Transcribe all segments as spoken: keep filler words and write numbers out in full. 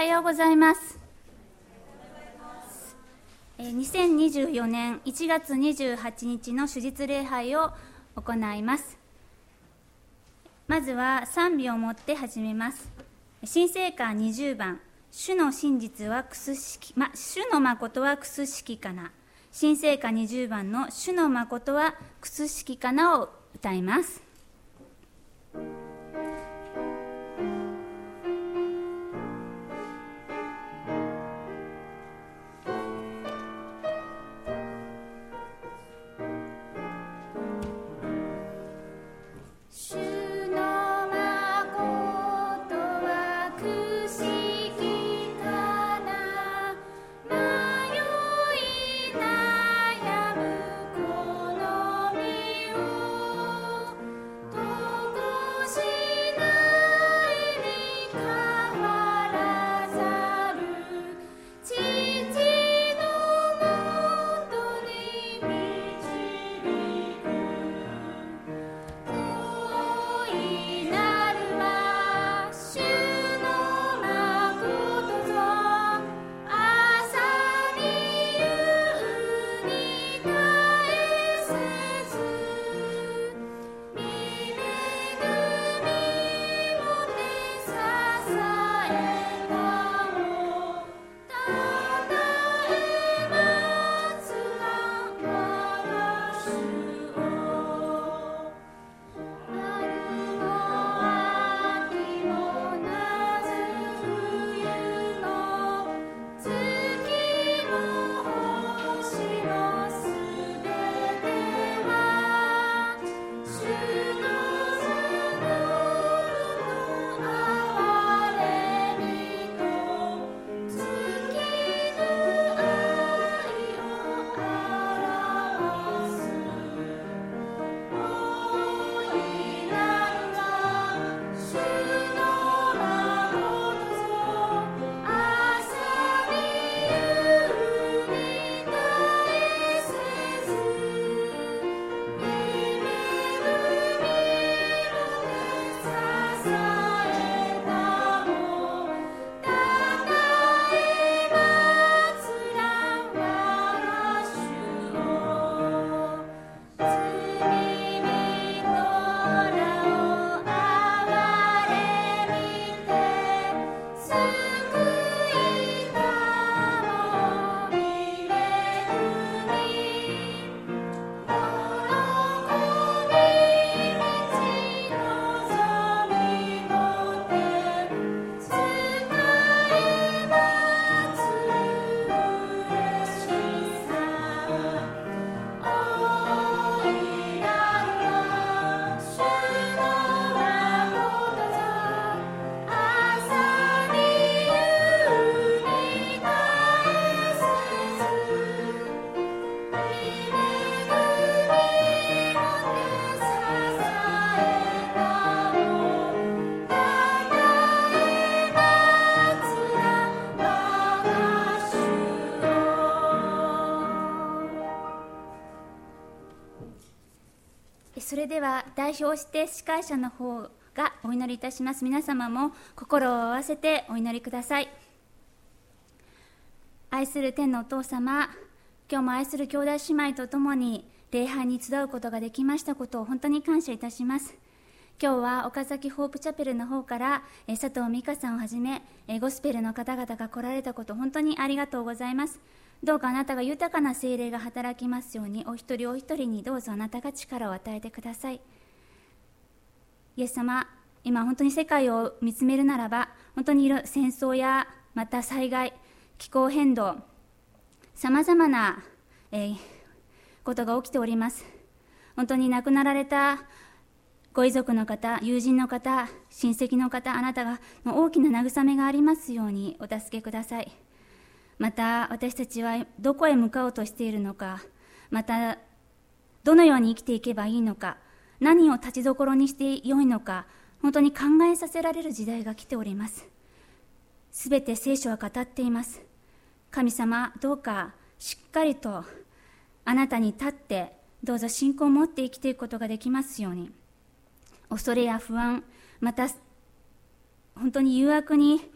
はようございます。にせんにじゅうよねんいちがつにじゅうはちにちの主日礼拝を行います。まずは賛美をもって始めます。新聖歌にじゅうばん、主の真実はくすしき、ま、主の誠はくすしきかな。新聖歌にじゅうばんの主の誠はくすしきかなを歌います。それでは代表して司会者の方がお祈りいたします。皆様も心を合わせてお祈りください。愛する天のお父様、今日も愛する兄弟姉妹と共に礼拝に集うことができましたことを本当に感謝いたします。今日は岡崎ホープチャペルの方から佐藤美香さんをはじめゴスペルの方々が来られたこと、本当にありがとうございます。どうかあなたが豊かな聖霊が働きますように、お一人お一人にどうぞあなたが力を与えてください。イエス様、今本当に世界を見つめるならば、本当に戦争やまた災害、気候変動、さまざまな、えー、ことが起きております。本当に亡くなられたご遺族の方、友人の方、親戚の方、あなたが大きな慰めがありますようにお助けください。また私たちはどこへ向かおうとしているのか、またどのように生きていけばいいのか、何を立ちどころにしてよいのか、本当に考えさせられる時代が来ております。すべて聖書は語っています。神様、どうかしっかりとあなたに立ってどうぞ信仰を持って生きていくことができますように。恐れや不安、また本当に誘惑に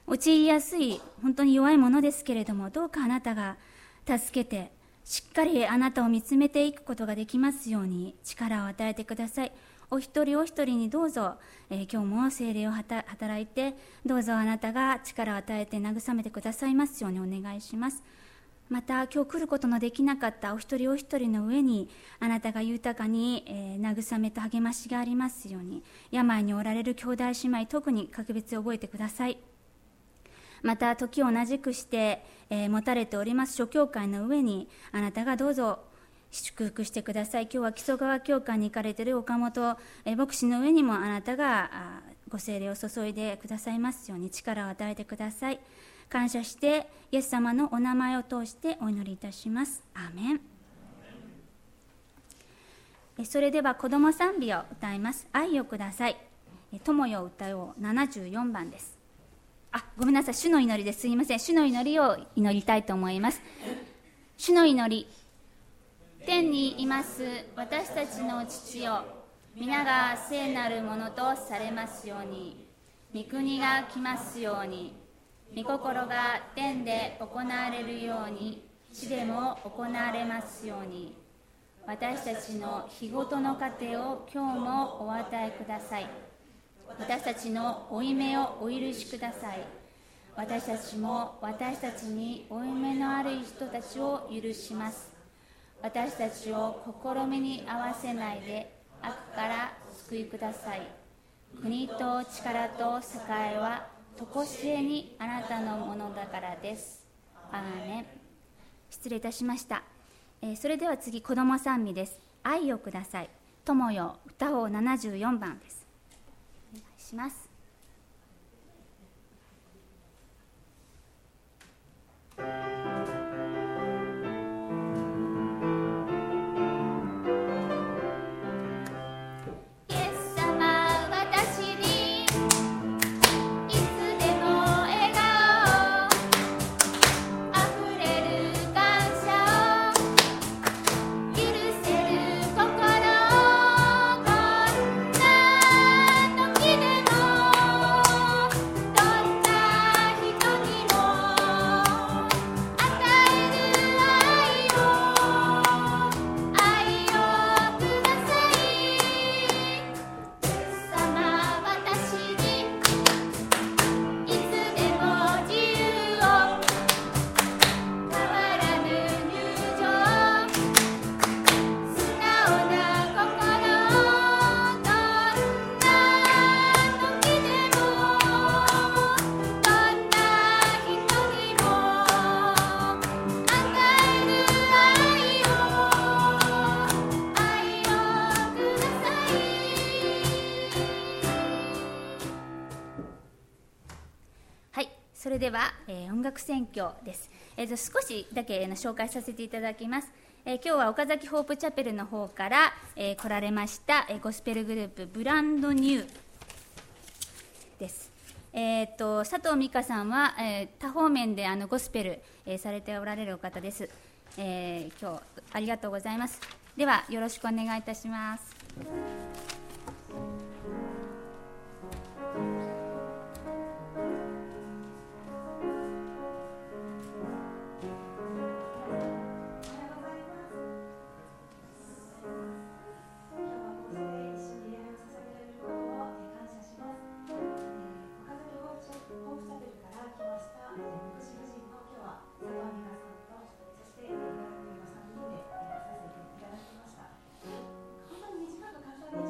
陥りやすい本当に弱いものですけれども、どうかあなたが助けて、しっかりあなたを見つめていくことができますように力を与えてください。お一人お一人にどうぞ、えー、今日も聖霊を働いて、どうぞあなたが力を与えて慰めてくださいますようにお願いします。また今日来ることのできなかったお一人お一人の上にあなたが豊かに、えー、慰めと励ましがありますように、病におられる兄弟姉妹、特に格別覚えてください。また時を同じくして、えー、持たれております諸教会の上にあなたがどうぞ祝福してください。今日は木曽川教会に行かれている岡本、えー、牧師の上にもあなたがご聖霊を注いでくださいますように力を与えてください。感謝してイエス様のお名前を通してお祈りいたします。アーメン。えそれでは子ども賛美を歌います。愛をください。友よ歌おうななじゅうよんばんです。あ、ごめんなさい、主の祈りです。すいません。主の祈りを祈りたいと思います。主の祈り。天にいます私たちの父よ、皆が聖なるものとされますように、御国が来ますように、御心が天で行われるように地でも行われますように、私たちの日ごとの糧を今日もお与えください。私たちの負い目をお許しください。私たちも私たちに負い目のある人たちを許します。私たちを試みに合わせないで悪から救いください。国と力と栄えはとこしえにあなたのものだからです。アーメン。失礼いたしました。えー、それでは次、子ども賛美です。愛をください。友よ歌おうななじゅうよんばんです。お願いします。それでは、えー、音楽選挙です。えー、と少しだけ、えー、紹介させていただきます。えー、今日は岡崎ホープチャペルの方から、えー、来られました、えー、ゴスペルグループブランドニューです。えー、と佐藤美香さんは、えー、多方面であのゴスペル、えー、されておられるお方です。えー、今日ありがとうございます。ではよろしくお願いいたします。 本当に短く簡単で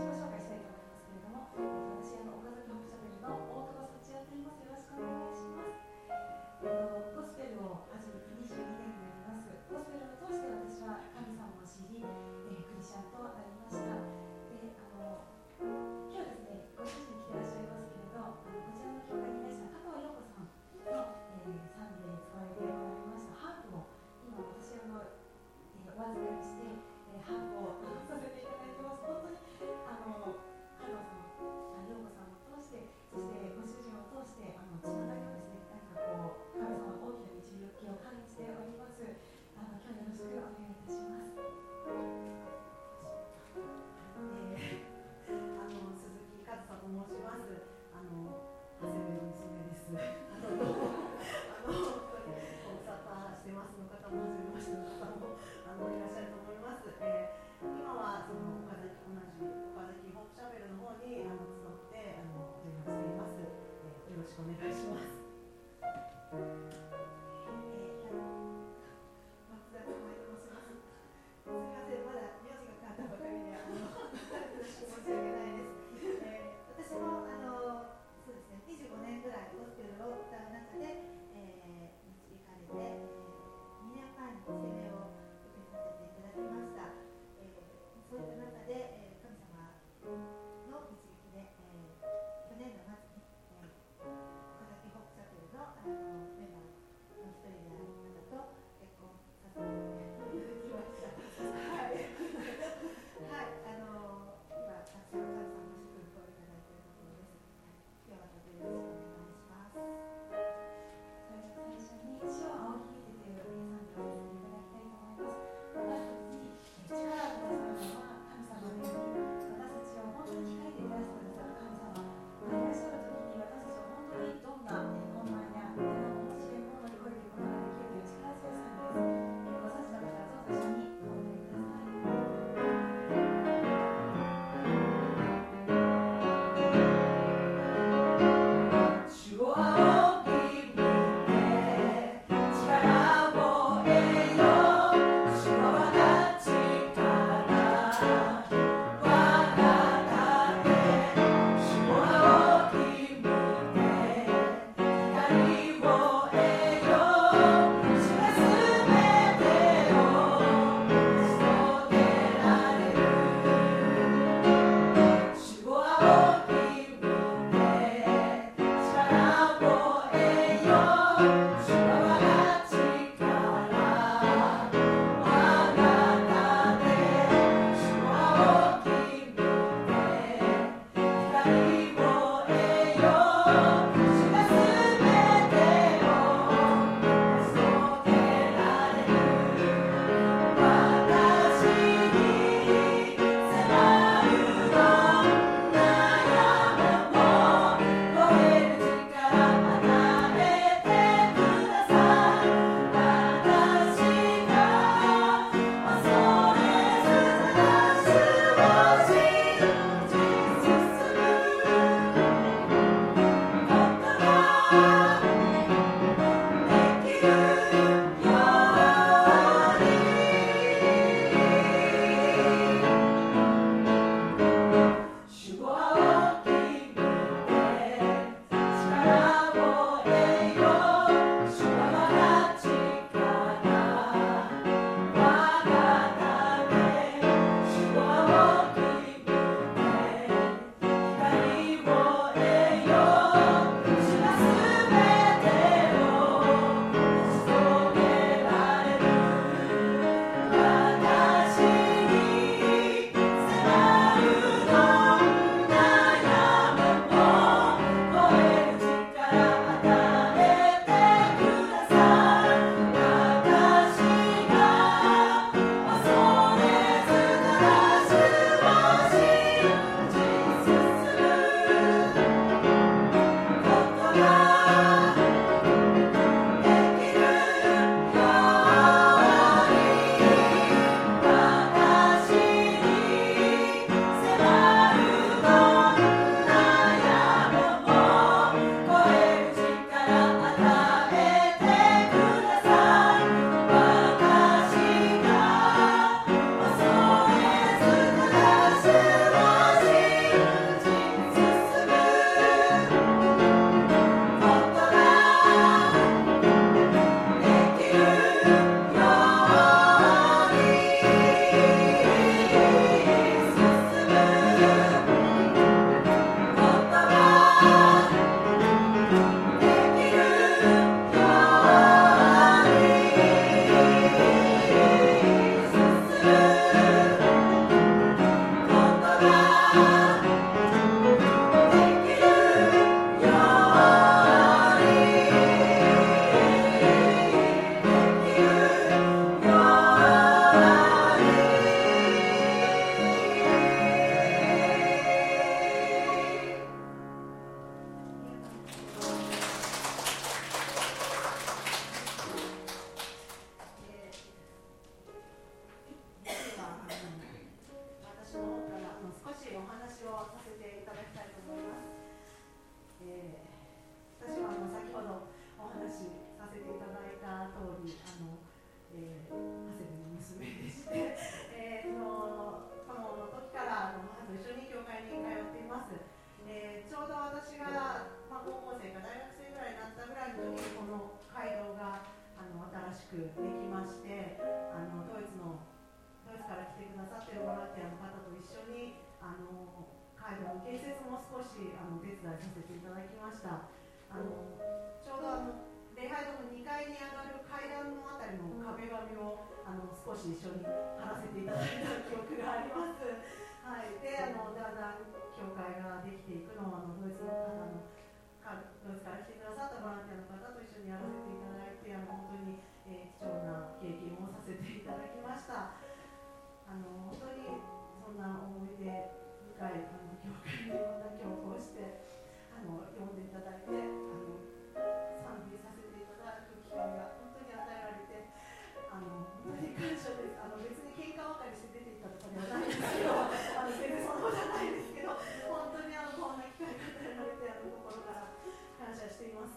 した。あのちょうどあの礼拝堂のにかいに上がる階段のあたりの壁紙をあの少し一緒に貼らせていただいた記憶があります。はい、であのだんだん教会ができていくのをあのドイツの方のドイツから来てくださったボランティアの方と一緒にやらせていただいて、あの本当に、えー、貴重な経験をさせていただきました。あの本当にそんな思い出深いあの教会のいろんな教皇をしてあの読んでいただいて、あの賛美させていただく機会が本当に与えられて、あの本当に感謝です。あの別に喧嘩ばかりして出ていったとかではないんですけど、あの全然そんなことじゃないですけど、本当にあのこんな機会が与えられて、あの心から感謝しています。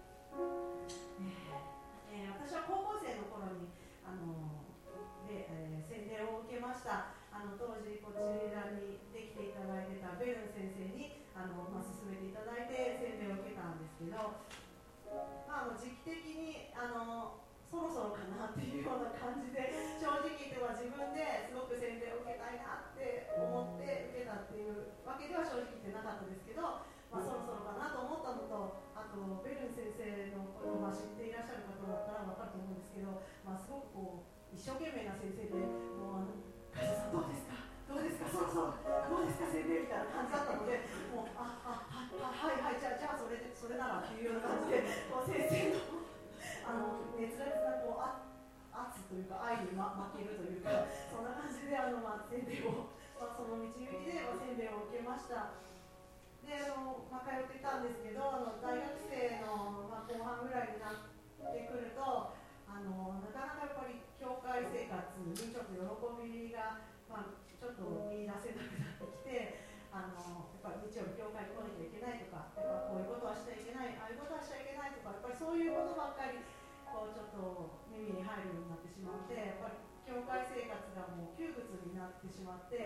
えー、私は高校生の頃にあので、えー、洗礼を受けました。あの当時こちらにできていただいてたベルン先生にあの、まあ、勧めていただいて洗礼を受けたんですけど、まあ、あの時期的にあのそろそろかなっていうような感じで、正直言っては自分ですごく洗礼を受けたいなって思って受けたっていうわけでは正直言ってなかったですけど、まあ、そろそろかなと思ったのと、あとベルン先生のことを知っていらっしゃる方だったら分かると思うんですけど、まあ、すごくこう一生懸命な先生で、もうあの会社さんどうですかどうですかそろそろどうですか先生みたいな感じだったので、もうあああはいはいじゃあじゃあそれでそれならっていうような感じで、こう先生のあの熱烈なこうあ圧というか愛に、ま、負けるというか、そんな感じであの、まあ、洗礼を、まあ、その導きで、まあ、洗礼を受けました。であの、まあ、通ってたんですけど、あの大学生の、まあ、後半ぐらいになってくると、あのなかなかやっぱり教会生活にちょっと喜びが、まあ、ちょっと見出せなくなってきて、あのやっぱり日曜日教会に来なきゃいけないとか、やっぱこういうことはしちゃいけない、ああいうことはしちゃいけないとか、やっぱりそういうことばっかりこうちょっと耳に入るようになってしまって、やっぱり教会生活がもう窮屈になってしまって、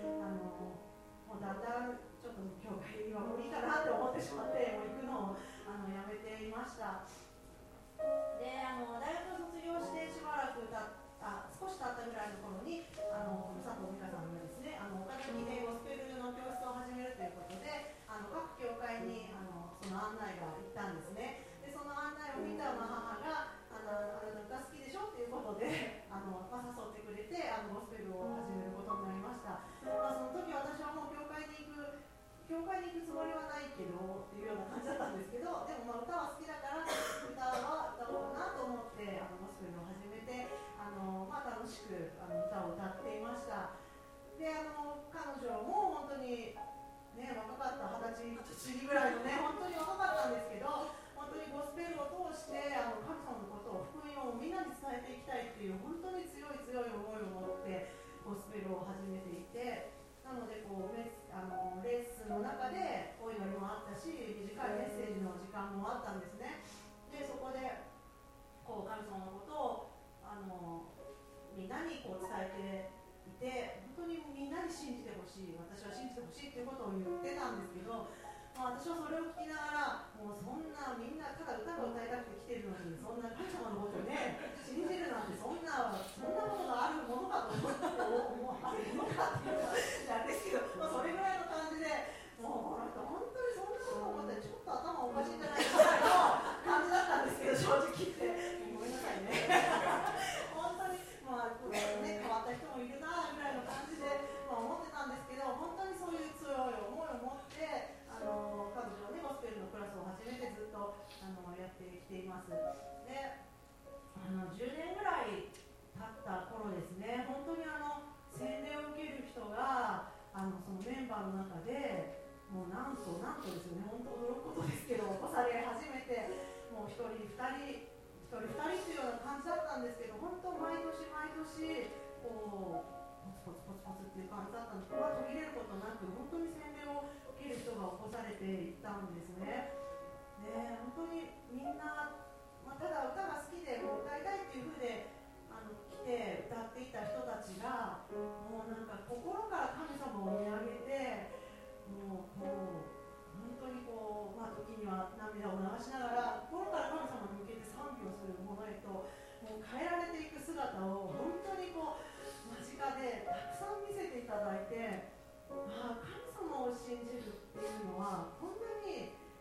あのもうだんだんちょっと教会はもういいかなって思ってしまって、もう行くのをあのやめていました。であの大学を卒業してしばらくたあ少し経ったぐらいの頃に、あの佐藤美香さんがですね、あの岡崎でゴスペルの教室を始めるということで、あの各教会にあのその案内が行ったんですね。でその案内を見た、まあ、母があのあなた歌好きでしょっていうことであの、まあ、誘ってくれて、あのゴスペルを始めることになりました。まあ、その時私はもう教会に行く教会に行くつもりはないけどっていうような感じだったんですけど、でもまあ歌は好きだから歌は歌おうかなと思ってあのゴスペルを始めて、あの、まあ、楽しくあの歌を歌っていました。であの彼女も本当に、ね、若かった二十歳ぐらいのね、本当に若かったんですけど、本当にゴスペルを通してあの神様のことを福音をみんなに伝えていきたいっていう本当に強い強い思いを持ってゴスペルを始めていて、なのでこうメスあのレッスンの中でお祈りもあったし、短いメッセージの時間もあったんですね。でそこでこう神様のことをあのみんなにこう伝えていて、本当にみんなに信じてほしい、私は信じてほしいということを言ってたんですけど、まあ、私はそれを聞きながら、もうそんなみんなただ歌が歌いたくて来てるのに、そんな神様のことをね信じるなんて、そんなそんなことがあるものかと思ってもうあるものかっていうかなんですけど、まあ、それぐらいの感じで、もうなんか本当にそんなこと思ってちょっと頭おかしいんじゃないかぐらいの感じだったんですけど、正直言ってごめんなさいね本当にまあね、変わった人もいるなぐらいの感じで、まあ、思ってたんですけど、本当にそういう強い思いを持ってあの彼女はねゴスペルのクラスを始めてずっとあのやってきています。であのじゅうねんぐらい経った頃ですね、本当にあの洗礼を受ける人があのそのメンバーの中でもうなんとなんとですよね、本当驚くことですけど、起こされ始めて、もう一人二人一人二人というような感じだったんですけど、本当毎年毎年こうポツポツポツポツっていう感じだったんですけど、途切れることなく本当に洗礼を受ける人が起こされていったんですね。で本当にみんな、まあ、ただ歌が好きでもう歌いたいっていう風であの来て歌っていた人たちが、もうなんか心から神様を見上げて、もうこう本当にこう、まあ、時には涙を流しながら心から神様に向けて賛美をするものへともう変えられていく姿を本当にこう間近でたくさん見せていただいて、ああ神様を信じるっていうのはこんなに素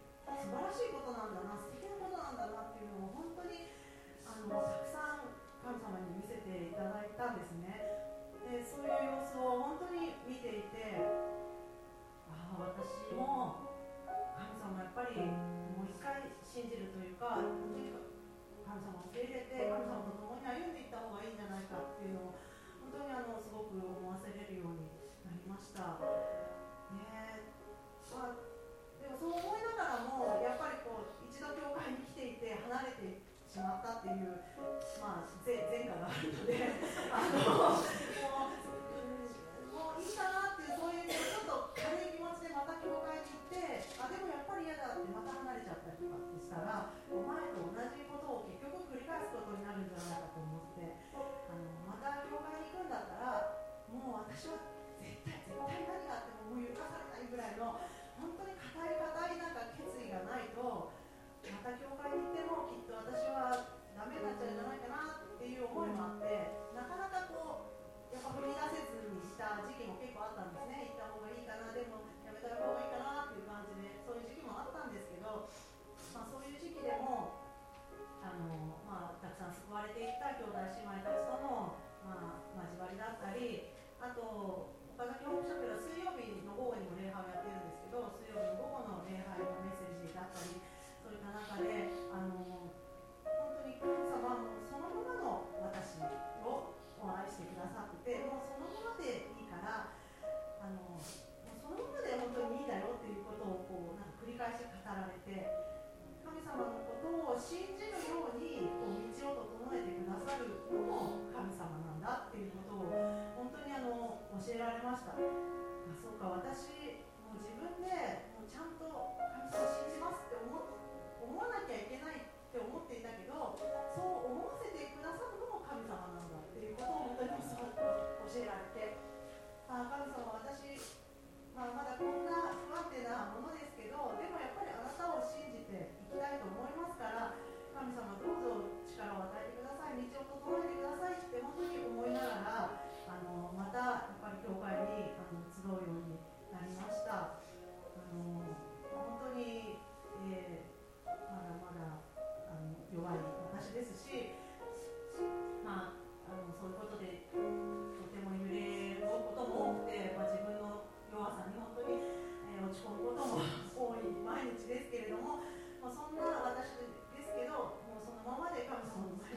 素晴らしいことなんだな、素敵なことなんだなっていうのを本当にあのたくさん神様に見せていただいたんですね。でそういう様子を本当に見ていて、ああ私も神様やっぱりもう一回信じるというか、本当に神様を受け入れて神様と共に歩んでいった方がいいんじゃないかっていうのを本当にあのすごく思わせれるようになりました、ね。まあ、でもそう思いながらもやっぱりこう一度教会に来ていて離れてしまったっていう、まあ、前科があるのであのもう、もういいかなっていう、そういうちょっと軽い気持ちでまた教会に行って、あでもやっぱり嫌だってまた離れちゃったりとかってしたら、お前と同じことを結局繰り返すことになるんじゃないかと思って、あのまた教会に行くんだったらもう私は絶対絶対何があってももう許されないぐらいの本当に固い固いなんか決意がないと、また教会に行ってもきっと私はダメになっちゃうんじゃないかなっていう思いもあって、なかなかこうやっぱ踏み出せずにした時期も結構あったんですね。行った方がいいかな、でもやめた方がいいかなっていう感じで、そういう時期もあったんですけど、まあ、そういう時期でもあの、まあ、たくさん救われていった兄弟姉妹たちとの、まあ、交わりだったり、あと岡崎ホープショップでは水曜日の午後にも礼拝をやってるんですけど、水曜日の午後の礼拝のメッセージだったり、そういった中であの本当に神様もそのままの私を愛してくださって、もうそのままでいいから、あのもうそのままで本当にいいんだよっていうことをこうなんか繰り返し語られて、神様のことを信じるようにこう道を整えてくださるのも神様なんだっていうことを本当にあの教えられました。あ、そうか、私もう自分でもうちゃんと神様を信じますって思思わなきゃいけないって思っていたけど、そう思わせてくださるのも神様なんだっていうことを本当に教えられて、あ、神様私、まあ、まだこんな不安定なものですけど、でもやっぱりあなたを信じていきたいと思いますから、神様どうぞ力を与えてください、道を整えてくださいって本当に思いながら、あのまたやっぱり教会にあの集うようになりました。あの本当に、えー、まだまだあの弱い私ですし、まあ、あのそういうことでとても揺れることも多くて、まあ、自分の弱さに本当に、えー、落ち込むことも多い毎日ですけれども、まあ、そんな私ですけど、もうそのままで神様の前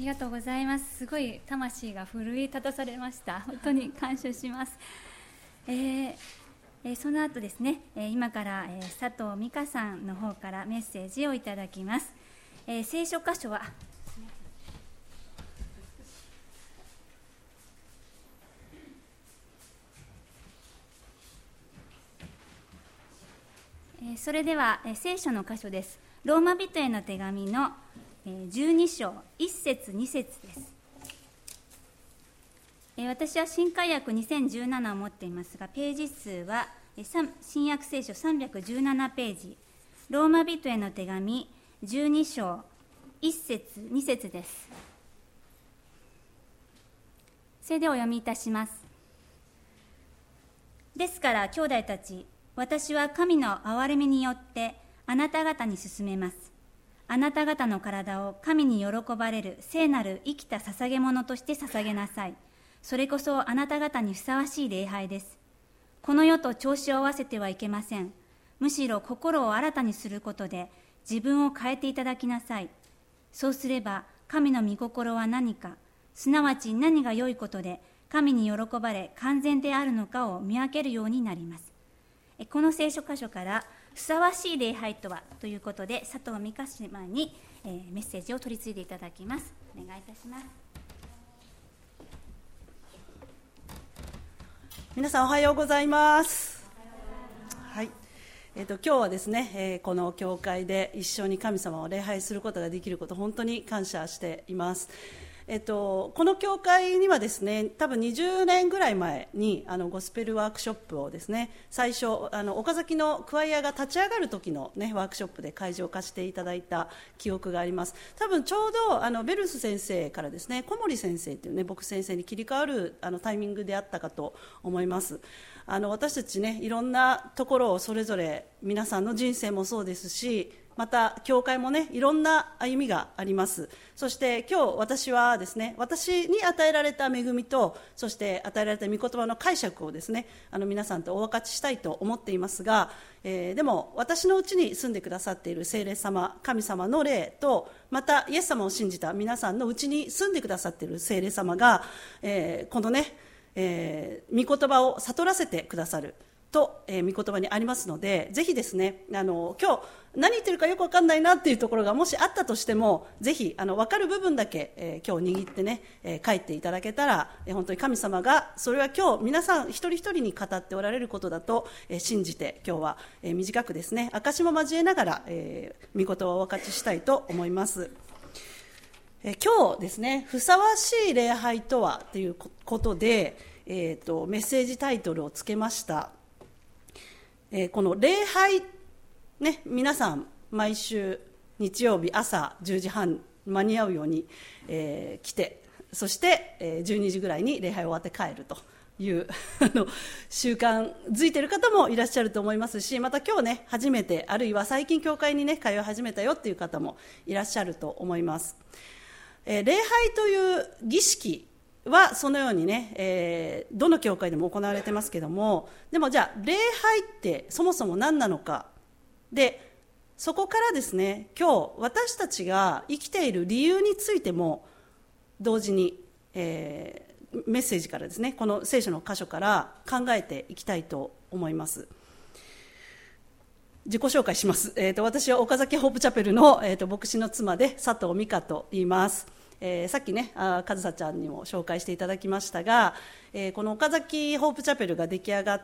りがとうございます。すごい魂が奮い立たされました。本当に感謝します。えーえー、その後ですね、えー、今から、えー、佐藤美香さんの方からメッセージをいただきます。えー、聖書箇所はえー、それでは、えー、聖書の箇所です。ローマ人への手紙の、えー、じゅうに章いっ節に節です。えー、私は新海訳にせんじゅうななを持っていますが、ページ数は、えー、新約聖書さんびゃくじゅうななページ、ローマ人への手紙じゅうに章いっ節に節です。それでお読みいたします。ですから兄弟たち、私は神の憐れみによってあなた方に勧めます。あなた方の体を神に喜ばれる聖なる生きた捧げ物として捧げなさい。それこそあなた方にふさわしい礼拝です。この世と調子を合わせてはいけません。むしろ心を新たにすることで自分を変えていただきなさい。そうすれば神の御心は何か、すなわち何が良いことで神に喜ばれ完全であるのかを見分けるようになります。この聖書箇所からふさわしい礼拝とはということで、佐藤美香姉妹に、えー、メッセージを取り次いでいただきます。お願いいたします。 皆さんおはようございます。はい、えーと、今日はですね、えー、この教会で一緒に神様を礼拝することができること、本当に感謝しています。えっと、この教会にはですね、多分にじゅうねんぐらい前にあのゴスペルワークショップをですね、最初あの岡崎のクワイアが立ち上がる時の、ね、ワークショップで会場化していただいた記憶があります。多分ちょうどあのベルス先生からですね、小森先生というね、僕先生に切り替わるあのタイミングであったかと思います。あの私たちね、いろんなところをそれぞれ皆さんの人生もそうですし、また教会もね、いろんな歩みがあります。そして今日私はですね、私に与えられた恵みと、そして与えられた御言葉の解釈をですね、あの皆さんとお分かちしたいと思っていますが、えー、でも私のうちに住んでくださっている聖霊様、神様の霊と、またイエス様を信じた皆さんのうちに住んでくださっている聖霊様が、えー、このね、えー、御言葉を悟らせてくださると、えー、御言葉にありますので、ぜひですね、あの今日何言ってるかよく分かんないなっていうところがもしあったとしても、ぜひあの分かる部分だけ、えー、今日握ってね、えー、帰っていただけたら、えー、本当に神様がそれは今日皆さん一人一人に語っておられることだと、えー、信じて今日は、えー、短くですね、証も交えながら、えー、御言葉をお分かちしたいと思います。えー、今日ですね、ふさわしい礼拝とはということで、えーと、メッセージタイトルをつけました。えー、この礼拝、ね、皆さん毎週日曜日朝じゅうじはん間に合うように、えー、来て、そして、えー、じゅうにじぐらいに礼拝終わって帰るというあの習慣づいている方もいらっしゃると思いますし、また今日ね、初めて、あるいは最近教会にね通い始めたよっていう方もいらっしゃると思います。えー、礼拝という儀式はそのようにね、えー、どの教会でも行われてますけども、でもじゃあ礼拝ってそもそも何なのかで、そこからですね、今日私たちが生きている理由についても同時に、えー、メッセージからですね、この聖書の箇所から考えていきたいと思います。自己紹介します。えーと、私は岡崎ホープチャペルの、えーと、牧師の妻で佐藤美香と言います。えー、さっきね、あかずさちゃんにも紹介していただきましたが、えー、この岡崎ホープチャペルが出来上がって、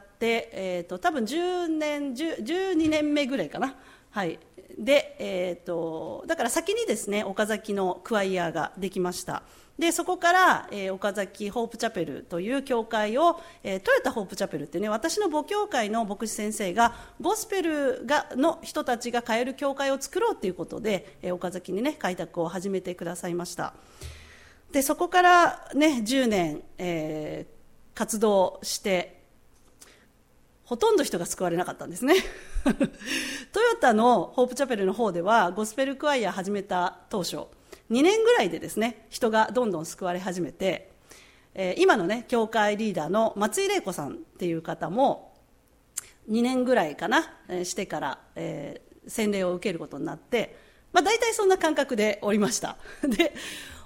えー、と多分じゅうねん、じゅうにねんめぐらいかな、はい、で、えー、とだから先にですね、岡崎のクワイアができました。でそこから、えー、岡崎ホープチャペルという教会を、えー、トヨタホープチャペルっていうね、私の母教会の牧師先生がゴスペルがの人たちが通える教会を作ろうということで、えー、岡崎にね開拓を始めてくださいました。でそこからねじゅうねん、えー、活動してほとんど人が救われなかったんですねトヨタのホープチャペルの方ではゴスペルクワイア始めた当初にねんぐらいでですね、人がどんどん救われ始めて、えー、今のね教会リーダーの松井玲子さんっていう方もにねんぐらいかな、えー、してから、えー、洗礼を受けることになって、まあ、大体そんな感覚でおりました。で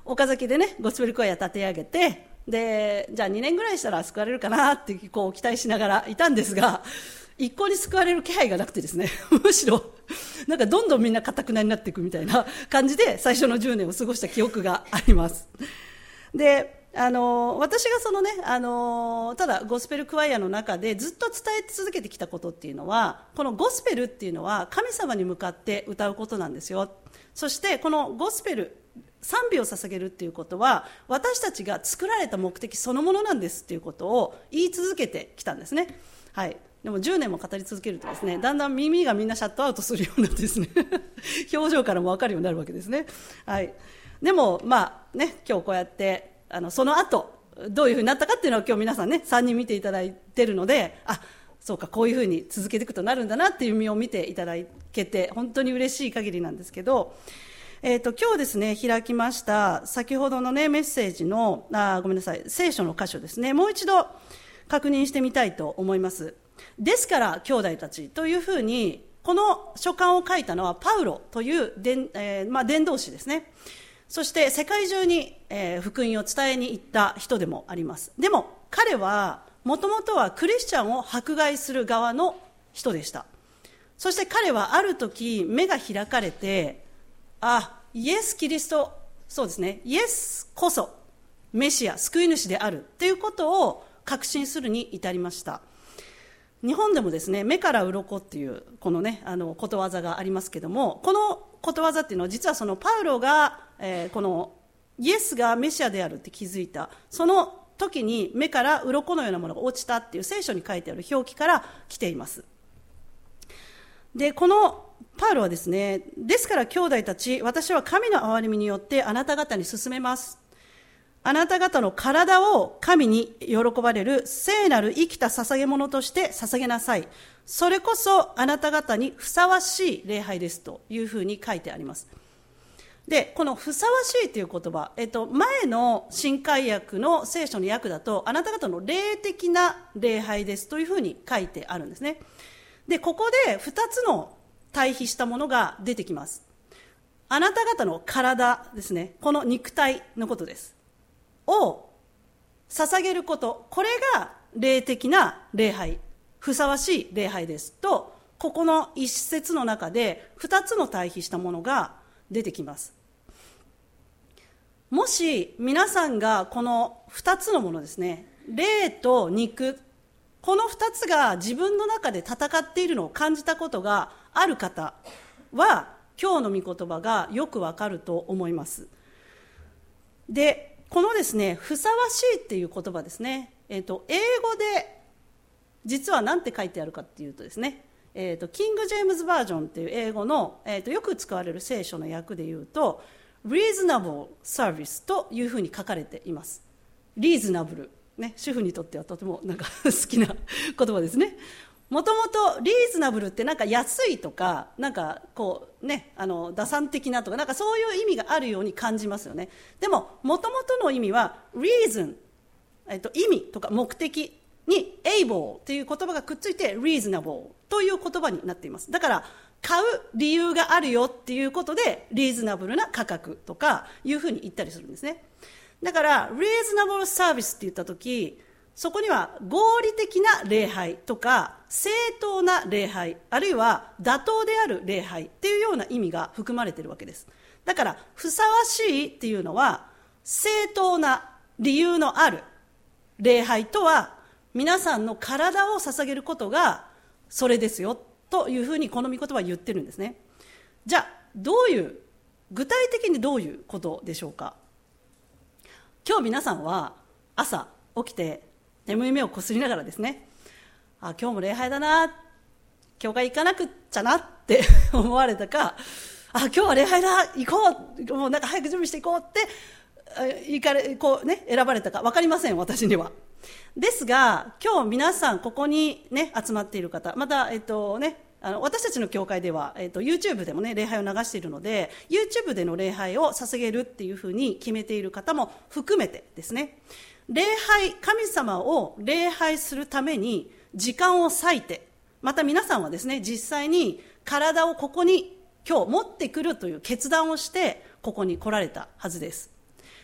岡崎でねゴスペルクワイア立て上げて、でじゃあにねんぐらいしたら救われるかなってこう期待しながらいたんですが、一向に救われる気配がなくてですねむしろなんかどんどんみんな堅くなになっていくみたいな感じで最初のじゅうねんを過ごした記憶があります。であの私がそのねあのただゴスペルクワイアの中でずっと伝え続けてきたことっていうのは、このゴスペルっていうのは神様に向かって歌うことなんですよ。そしてこのゴスペル、賛美を捧げるっていうことは私たちが作られた目的そのものなんですっていうことを言い続けてきたんですね。はい。でもじゅうねんも語り続けるとですね、だんだん耳がみんなシャットアウトするようになってですね表情からも分かるようになるわけですね。はい。でもまあね、今日こうやってあのその後どういうふうになったかっていうのは今日皆さんねさんにん見ていただいているので、あ、そうか、こういうふうに続けていくとなるんだなっていう意味を見ていただけて本当に嬉しい限りなんですけど、えー、と今日ですね開きました先ほどの、ね、メッセージのあごめんなさい聖書の箇所ですね、もう一度確認してみたいと思います。ですから兄弟たちというふうにこの書簡を書いたのはパウロという伝、えーまあ、伝道師ですね。そして世界中に、えー、福音を伝えに行った人でもあります。でも彼はもともとはクリスチャンを迫害する側の人でした。そして彼はある時目が開かれて、あ、イエス・キリスト、そうですね、イエスこそメシア、救い主であるということを確信するに至りました。日本でもですね、目から鱗っていうこのねあのことわざがありますけども、このことわざっていうのは実はそのパウロが、えー、このイエスがメシアであるって気づいたその時に目から鱗のようなものが落ちたっていう聖書に書いてある表記から来ています。でこのパウロはですね、ですから兄弟たち、私は神の憐れみによってあなた方に勧めます。あなた方の体を神に喜ばれる聖なる生きた捧げ物として捧げなさい。それこそあなた方にふさわしい礼拝ですというふうに書いてあります。でこのふさわしいという言葉、えっと、前の新海訳の聖書の訳だとあなた方の霊的な礼拝ですというふうに書いてあるんですね。でここでふたつの対比したものが出てきます。あなた方の体ですね、この肉体のことですを捧げること、これが霊的な礼拝、ふさわしい礼拝ですと、ここの一節の中でふたつの対比したものが出てきます。もし皆さんがこのふたつのものですね、霊と肉、このふたつが自分の中で戦っているのを感じたことがある方は今日の御言葉がよくわかると思います。でこのですね、ふさわしいっていう言葉ですね、えーと、英語で実は何て書いてあるかっていうとですね、えーと、キング・ジェームズ・バージョンっていう英語の、えーと、よく使われる聖書の訳で言うと Reasonable Service というふうに書かれています。リーズナブル、ね、主婦にとってはとてもなんか好きな言葉ですね。もともとリーズナブルってなんか安いとか、なんかこうね、あの打算的なとか、なんかそういう意味があるように感じますよね。でももともとの意味は reason、えっと、意味とか目的に able という言葉がくっついて reasonable という言葉になっています。だから買う理由があるよっていうことでリーズナブルな価格とかいうふうに言ったりするんですね。だからリーズナブルサービスって言ったとき、そこには合理的な礼拝とか正当な礼拝、あるいは妥当である礼拝っていうような意味が含まれているわけです。だからふさわしいっていうのは正当な理由のある礼拝とは、皆さんの体を捧げることがそれですよというふうにこの御言葉は言ってるんですね。じゃあどういう、具体的にどういうことでしょうか。今日皆さんは朝起きて眠い目をこすりながらですね、あ、今日も礼拝だな、教会行かなくっちゃなって思われたか、あ、今日は礼拝だ、行こう、もうなんか早く準備していこうって行かれこう、ね、選ばれたか分かりません、私には。ですが今日皆さんここに、ね、集まっている方、また、えっとね、あの私たちの教会では、えっと、YouTube でも、ね、礼拝を流しているので YouTube での礼拝を捧げるっていうふうに決めている方も含めてですね、礼拝、神様を礼拝するために時間を割いて、また皆さんはですね、実際に体をここに今日持ってくるという決断をしてここに来られたはずです。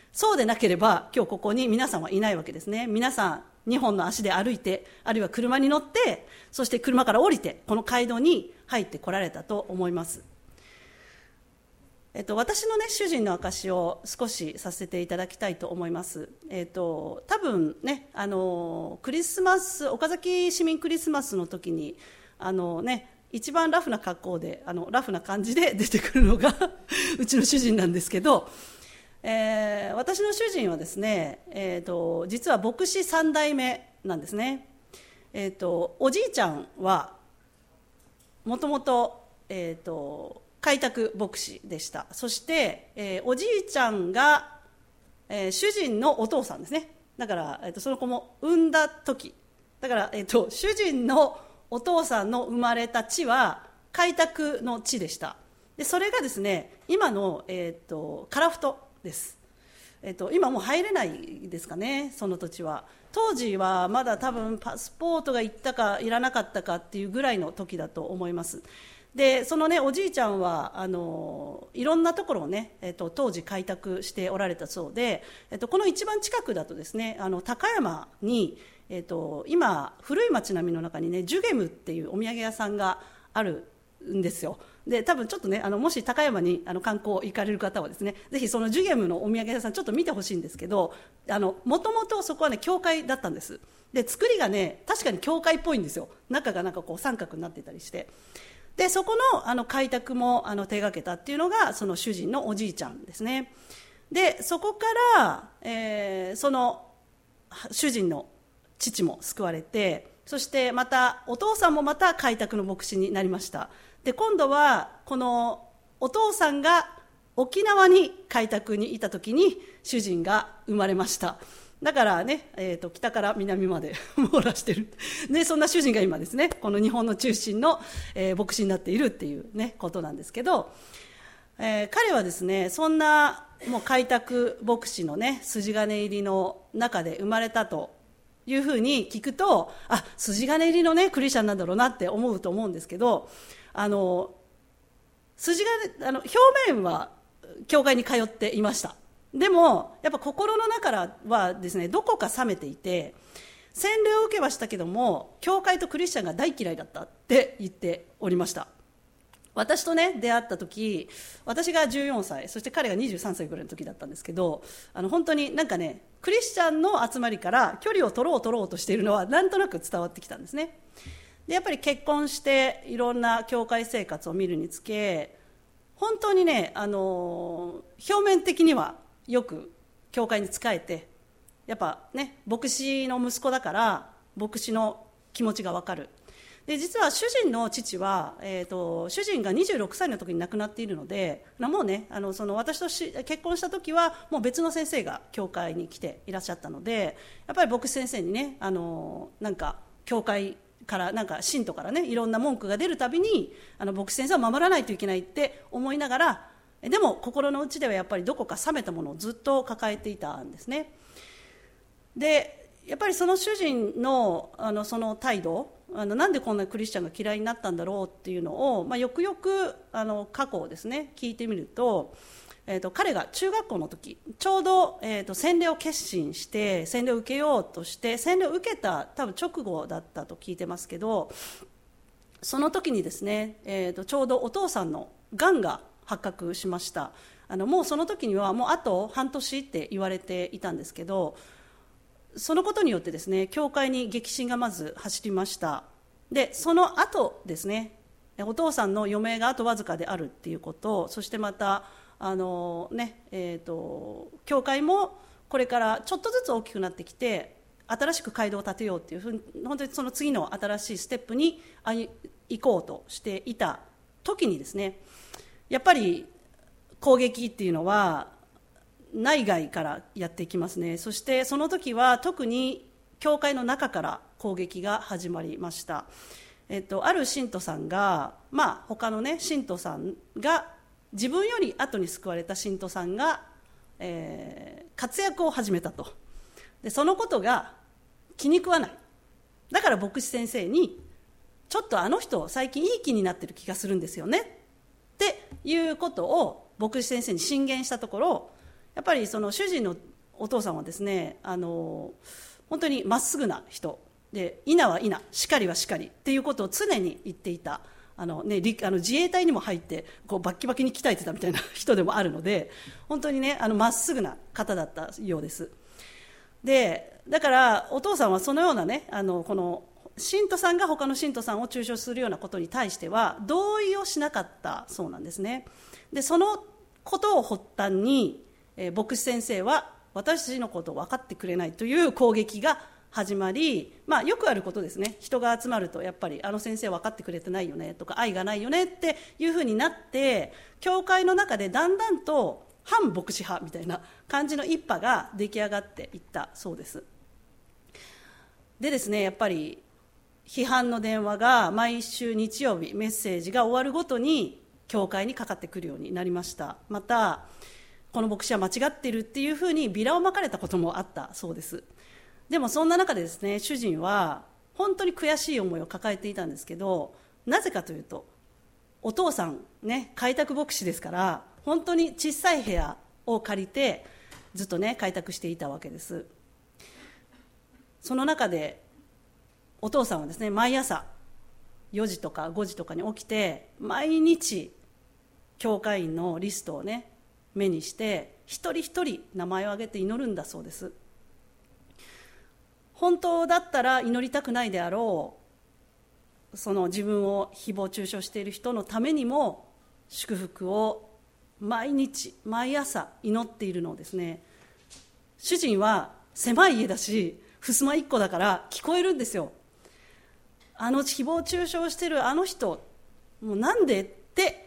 そうでなければ今日ここに皆さんはいないわけですね。皆さんにほんの足で歩いて、あるいは車に乗って、そして車から降りてこの街道に入ってこられたと思います。えっと、私の、ね、主人の証を少しさせていただきたいと思います。えっと、多分ね、あのクリスマス、岡崎市民クリスマスの時にあの、ね、一番ラフな格好で、あのラフな感じで出てくるのがうちの主人なんですけど、えー、私の主人はですね、えー、と実は牧師さん代目なんですね。えー、とおじいちゃんはもともと開拓牧師でした。そして、えー、おじいちゃんが、えー、主人のお父さんですね。だから、えー、とその子も産んだ時だから、えー、と主人のお父さんの生まれた地は開拓の地でした。でそれがですね、今の、えー、と樺太です。えっと、今もう入れないですかね、その土地は。当時はまだ多分パスポートがいったかいらなかったかっていうぐらいの時だと思います。でそのね、おじいちゃんはあのいろんなところをね、えっと、当時開拓しておられたそうで、えっと、この一番近くだとですね、あの高山に、えっと、今古い町並みの中にね、ジュゲムっていうお土産屋さんがあるんですよ。で多分ちょっとね、あのもし高山にあの観光行かれる方はですね、ぜひそのジュゲムのお土産屋さんちょっと見てほしいんですけど、もともとそこはね教会だったんです。で作りがね確かに教会っぽいんですよ。中がなんかこう三角になっていたりして、でそこ の, あの開拓もあの手がけたっていうのがその主人のおじいちゃんですね。でそこから、えー、その主人の父も救われて、そしてまたお父さんもまた開拓の牧師になりました。で今度はこのお父さんが沖縄に開拓にいた時に主人が生まれました。だからね、えー、と北から南まで網羅してるで、そんな主人が今ですね、この日本の中心の、えー、牧師になっているっていう、ね、ことなんですけど、えー、彼はですね、そんなもう開拓牧師のね筋金入りの中で生まれたというふうに聞くと、あ、筋金入りのねクリスチャンなんだろうなって思うと思うんですけど、あの筋金あの表面は教会に通っていました。でもやっぱ心の中からはですね、どこか冷めていて、洗礼を受けはしたけども教会とクリスチャンが大嫌いだったって言っておりました。私とね出会った時、私がじゅうよんさい、そして彼がにじゅうさんさいぐらいの時だったんですけど、あの本当になんかね、クリスチャンの集まりから距離を取ろう取ろうとしているのはなんとなく伝わってきたんですね。でやっぱり結婚していろんな教会生活を見るにつけ、本当にね、あの表面的にはよく教会に仕えて、やっぱね牧師の息子だから牧師の気持ちが分かる。で実は主人の父は、えー、と主人がにじゅうろくさいの時に亡くなっているので、もうね、あのその私とし結婚した時はもう別の先生が教会に来ていらっしゃったので、やっぱり牧師先生にね、あのなんか教会からなんか信徒からねいろんな文句が出るたびに、あの牧師先生を守らないといけないって思いながら、でも心の内ではやっぱりどこか冷めたものをずっと抱えていたんですね。でやっぱりその主人 の, あのその態度、あのなんでこんなクリスチャンが嫌いになったんだろうっていうのを、まあ、よくよくあの過去をですね聞いてみると、えー、と彼が中学校の時ちょうど、えー、と洗礼を決心して洗礼を受けようとして洗礼を受けた多分直後だったと聞いてますけど、その時にですね、えー、とちょうどお父さんのがんが発覚しました。あのもうその時にはもうあと半年って言われていたんですけど、そのことによってですね教会に激震がまず走りました。でその後ですね、お父さんの余命があとわずかであるっていうこと、そしてまたあの、ねえー、と教会もこれからちょっとずつ大きくなってきて新しく街道を建てようっていうふうに、本当にその次の新しいステップに行こうとしていた時にですね、やっぱり攻撃っていうのは内外からやっていきますね。そしてその時は特に教会の中から攻撃が始まりました。えっと、ある信徒さんが、まあ、他のね信徒さんが自分より後に救われた信徒さんが、えー、活躍を始めたと。でそのことが気に食わない。だから牧師先生にちょっとあの人最近いい気になってる気がするんですよねっていうことを牧師先生に進言したところ、 やっぱりその主人のお父さんはですね、あの本当にまっすぐな人で、否は否、しかりはしかりっていうことを常に言っていた、あの、ね、あの自衛隊にも入ってこうバッキバキに鍛えてたみたいな人でもあるので、本当にね、あのまっすぐな方だったようです。でだからお父さんはそのようなね、あのこの信徒さんが他の信徒さんを中傷するようなことに対しては同意をしなかったそうなんですね。でそのことを発端に、えー、牧師先生は私たちのことを分かってくれないという攻撃が始まり、まあ、よくあることですね。人が集まるとやっぱりあの先生分かってくれてないよねとか愛がないよねっていうふうになって、教会の中でだんだんと反牧師派みたいな感じの一派が出来上がっていったそうです。でですね、やっぱり批判の電話が毎週日曜日、メッセージが終わるごとに教会にかかってくるようになりました。またこの牧師は間違っているっていうふうにビラをまかれたこともあったそうです。でもそんな中でですね、主人は本当に悔しい思いを抱えていたんですけど、なぜかというとお父さんね、開拓牧師ですから本当に小さい部屋を借りてずっとね開拓していたわけです。その中でお父さんはですね、毎朝よじとかごじとかに起きて毎日教会員のリストをね目にして一人一人名前を挙げて祈るんだそうです。本当だったら祈りたくないであろう、その自分を誹謗中傷している人のためにも祝福を毎日毎朝祈っているのをですね、主人は狭い家だし襖一個だから聞こえるんですよ。あの誹謗中傷してるあの人、もうなんでって、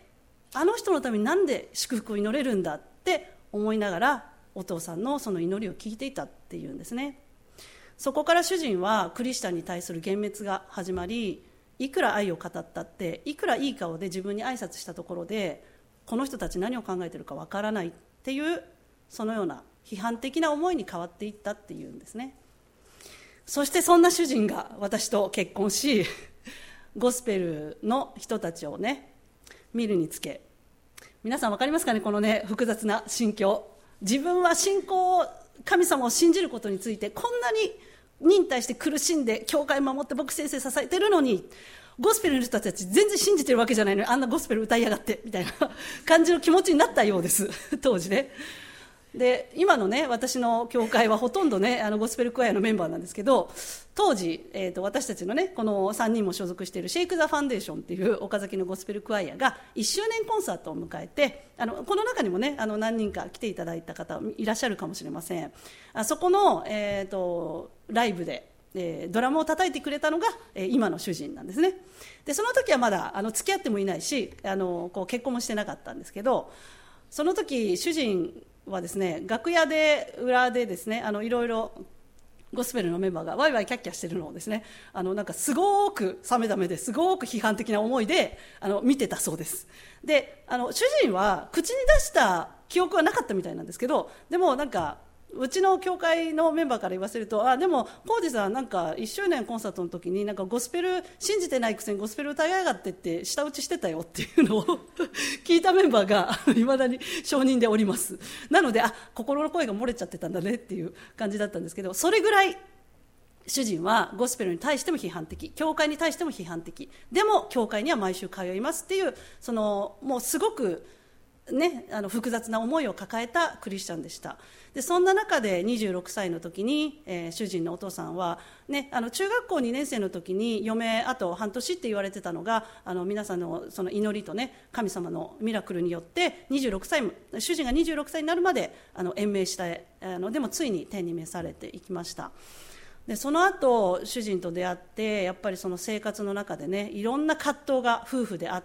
あの人のためになんで祝福を祈れるんだって思いながらお父さんのその祈りを聞いていたっていうんですね。そこから主人はクリスチャンに対する幻滅が始まり、いくら愛を語ったって、いくらいい顔で自分に挨拶したところでこの人たち何を考えているかわからないっていう、そのような批判的な思いに変わっていったっていうんですね。そしてそんな主人が私と結婚し、ゴスペルの人たちをね見るにつけ、皆さん分かりますかね、このね複雑な心境。自分は信仰を、神様を信じることについてこんなに忍耐して苦しんで教会守って牧師先生支えてるのに、ゴスペルの人たち全然信じてるわけじゃないのにあんなゴスペル歌いやがってみたいな感じの気持ちになったようです当時ね。で今のね私の教会はほとんどねあのゴスペルクワイアのメンバーなんですけど、当時、えー、と私たちのねこのさんにんも所属しているシェイク・ザ・ファンデーションっていう岡崎のゴスペルクワイアがいっしゅうねんコンサートを迎えて、あのこの中にもねあの何人か来ていただいた方いらっしゃるかもしれません。あそこの、えー、とライブでえー、ドラムを叩いてくれたのが、えー、今の主人なんですね。でその時はまだあの付き合ってもいないし、あのこう結婚もしてなかったんですけど、その時主人はですね、楽屋で裏でですね、あのいろいろゴスペルのメンバーがワイワイキャッキャしてるのをですね、あのなんかすごく冷めた目ですごく批判的な思いであの見てたそうです。であの主人は口に出した記憶はなかったみたいなんですけど、でもなんかうちの教会のメンバーから言わせると、あでもコージさんなんかいっしゅうねんコンサートの時になんかゴスペル信じてないくせにゴスペル歌いやがってって舌打ちしてたよっていうのを聞いたメンバーがいまだに承認でおります。なのであ心の声が漏れちゃってたんだねっていう感じだったんですけど、それぐらい主人はゴスペルに対しても批判的、教会に対しても批判的、でも教会には毎週通いますっていう、そのもうすごくね、あの複雑な思いを抱えたクリスチャンでした。でそんな中でにじゅうろくさいの時に、えー、主人のお父さんは、ね、あの中学校にねん生の時に余命あと半年って言われてたのが、あの皆さんのその祈りと、ね、神様のミラクルによってにじゅうろくさい、主人がにじゅうろくさいになるまであの延命したあのでもついに天に召されていきました。でその後主人と出会って、やっぱりその生活の中でねいろんな葛藤が夫婦であって、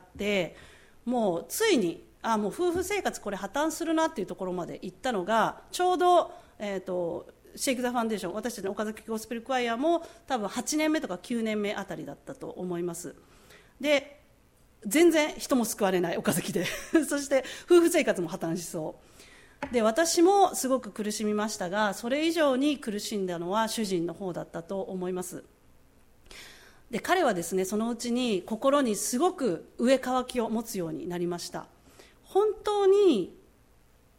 もうついにあもう夫婦生活これ破綻するなっていうところまで行ったのが、ちょうど、えーと、シェイク・ザ・ファンデーション、私たちの岡崎ゴスペルクワイアも多分はちねんめとかきゅうねんめあたりだったと思います。で全然人も救われない岡崎でそして夫婦生活も破綻しそうで、私もすごく苦しみましたが、それ以上に苦しんだのは主人の方だったと思います。で彼はですね、そのうちに心にすごく上渇きを持つようになりました。本当に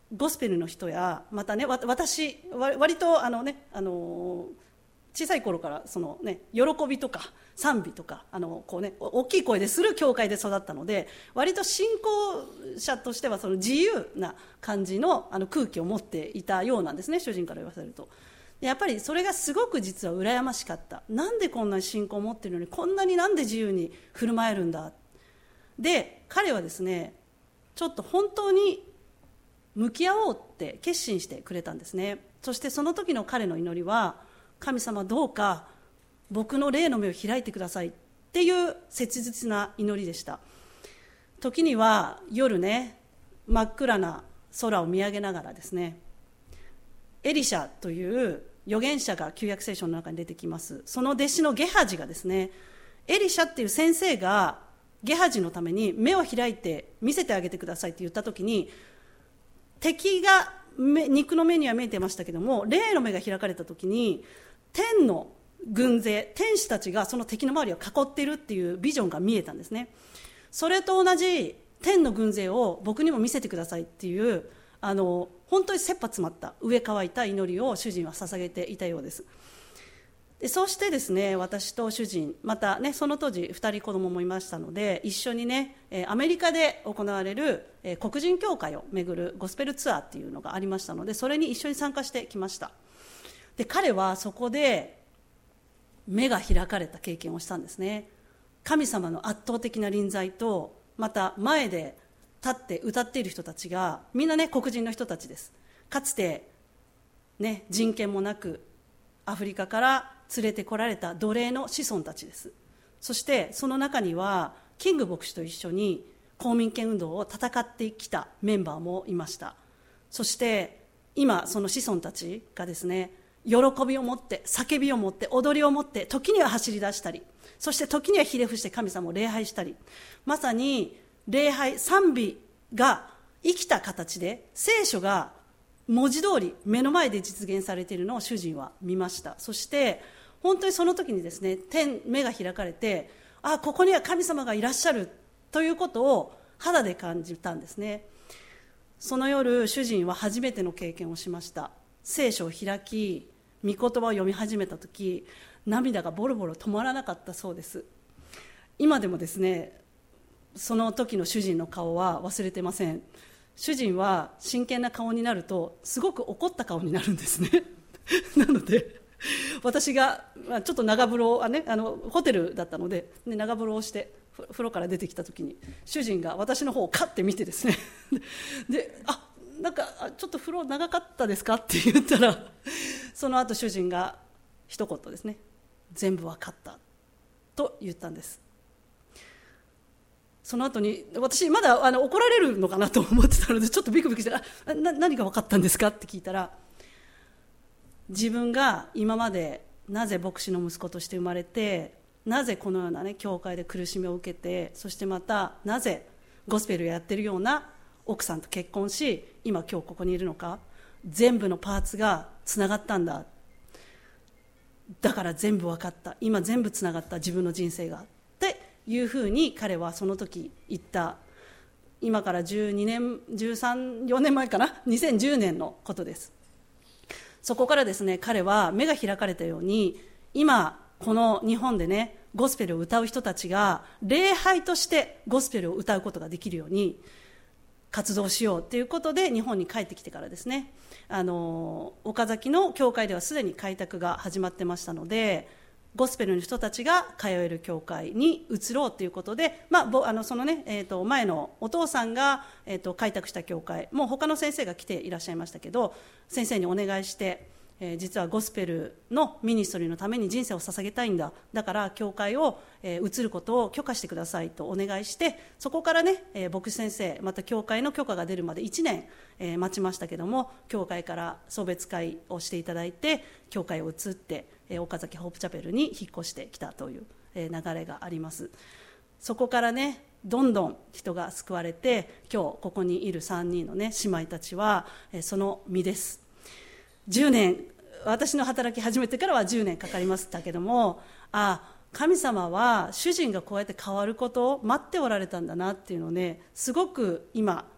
ゴスペルの人やまたね私割とあの、ね、あの小さい頃からその、ね、喜びとか賛美とかあのこう、ね、大きい声でする教会で育ったので、割と信仰者としてはその自由な感じ の, あの空気を持っていたようなんですね、主人から言わせると。やっぱりそれがすごく実は羨ましかった。なんでこんなに信仰を持っているのにこんなになんで自由に振る舞えるんだ。で彼はですね、ちょっと本当に向き合おうって決心してくれたんですね。そしてその時の彼の祈りは、神様どうか僕の霊の目を開いてくださいっていう切実な祈りでした。時には夜ね、真っ暗な空を見上げながらですね、エリシャという預言者が旧約聖書の中に出てきます。その弟子のゲハジがですね、エリシャっていう先生がゲハジのために目を開いて見せてあげてくださいって言った時に、敵が肉の目には見えてましたけども、霊の目が開かれた時に天の軍勢、天使たちがその敵の周りを囲っているっていうビジョンが見えたんですね。それと同じ天の軍勢を僕にも見せてくださいっていう、あの本当に切羽詰まった上乾いた祈りを主人は捧げていたようです。でそしてですね、私と主人、またね、その当時ふたり子供もいましたので、一緒にね、アメリカで行われる黒人教会を巡るゴスペルツアーっていうのがありましたので、それに一緒に参加してきました。で彼はそこで目が開かれた経験をしたんですね。神様の圧倒的な臨在と、また前で立って歌っている人たちがみんなね、黒人の人たちです。かつて、ね、人権もなくアフリカから連れてこられた奴隷の子孫たちです。そしてその中にはキング牧師と一緒に公民権運動を戦ってきたメンバーもいました。そして今その子孫たちがですね、喜びを持って叫びを持って踊りを持って、時には走り出したり、そして時にはひれ伏して神様を礼拝したり、まさに礼拝賛美が生きた形で聖書が文字通り目の前で実現されているのを主人は見ました。そして本当にその時にですね、天目が開かれて、あ、ここには神様がいらっしゃるということを肌で感じたんですね。その夜、主人は初めての経験をしました。聖書を開き、御言葉を読み始めた時、涙がボロボロ止まらなかったそうです。今でもですね、その時の主人の顔は忘れてません。主人は真剣な顔になるとすごく怒った顔になるんですねなので私がちょっと長風呂、あ、ね、あのホテルだったので、ね、長風呂をして風呂から出てきた時に主人が私の方をカッて見てですねで、あ、なんかちょっと風呂長かったですかって言ったら、その後主人が一言ですね、全部分かったと言ったんです。その後に私まだあの怒られるのかなと思ってたので、ちょっとビクビクして、あ、な何が分かったんですかって聞いたら、自分が今までなぜ牧師の息子として生まれて、なぜこのような、ね、教会で苦しみを受けて、そしてまたなぜゴスペルをやってるような奥さんと結婚し、今今日ここにいるのか、全部のパーツがつながったんだ、だから全部分かった、今全部つながった、自分の人生がっていうふうに彼はその時言った。今からじゅうにねん、じゅうさん、よねんまえかな、にせんじゅうねんのことです。そこからですね、彼は目が開かれたように、今この日本でね、ゴスペルを歌う人たちが礼拝としてゴスペルを歌うことができるように活動しようということで、日本に帰ってきてからですね、あの岡崎の教会ではすでに開拓が始まってましたので、ゴスペルの人たちが通える教会に移ろうということで、まあ、あのそのね、えー、と前のお父さんが、えー、と開拓した教会、もう他の先生が来ていらっしゃいましたけど、先生にお願いして、えー、実はゴスペルのミニストリーのために人生を捧げたいんだ、だから教会を、えー、移ることを許可してくださいとお願いして、そこからね、えー、牧師先生、また教会の許可が出るまでいちねん、えー、待ちましたけども、教会から送別会をしていただいて、教会を移って岡崎ホープチャペルに引っ越してきたという流れがあります。そこからね、どんどん人が救われて、今日ここにいるさんにんのね、姉妹たちはその身です。じゅうねん、私の働き始めてからはじゅうねんかかりましたけども、あ、神様は主人がこうやって変わることを待っておられたんだなっていうのをね、すごく今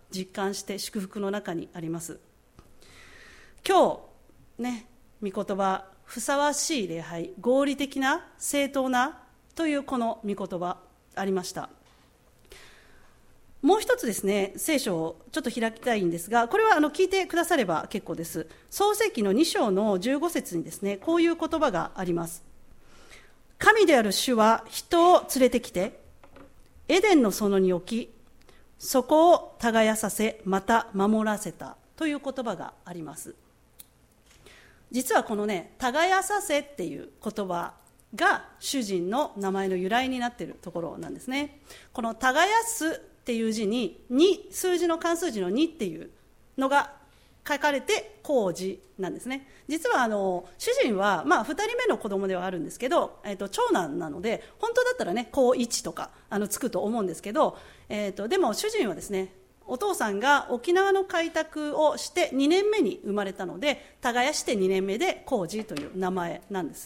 実感して祝福の中にあります。今日ね、御言葉、ふさわしい礼拝、合理的な正当なというこの御言葉ありました。もう一つですね、聖書をちょっと開きたいんですが、これはあの聞いてくだされば結構です。創世記のに章のじゅうご節にですね、こういう言葉があります。神である主は人を連れてきて、エデンの園に置き、そこを耕させ、また守らせたという言葉があります。実はこのね、耕させっていう言葉が主人の名前の由来になっているところなんですね。この耕すっていう字にに、数字の漢数字のにっていうのが書かれて工事なんですね。実はあの主人は、まあ、ふたりめの子供ではあるんですけど、えー、と長男なので本当だったらね高いちとかあのつくと思うんですけど、えー、とでも主人はですね、お父さんが沖縄の開拓をしてにねんめに生まれたので、耕してにねんめで工事という名前なんです。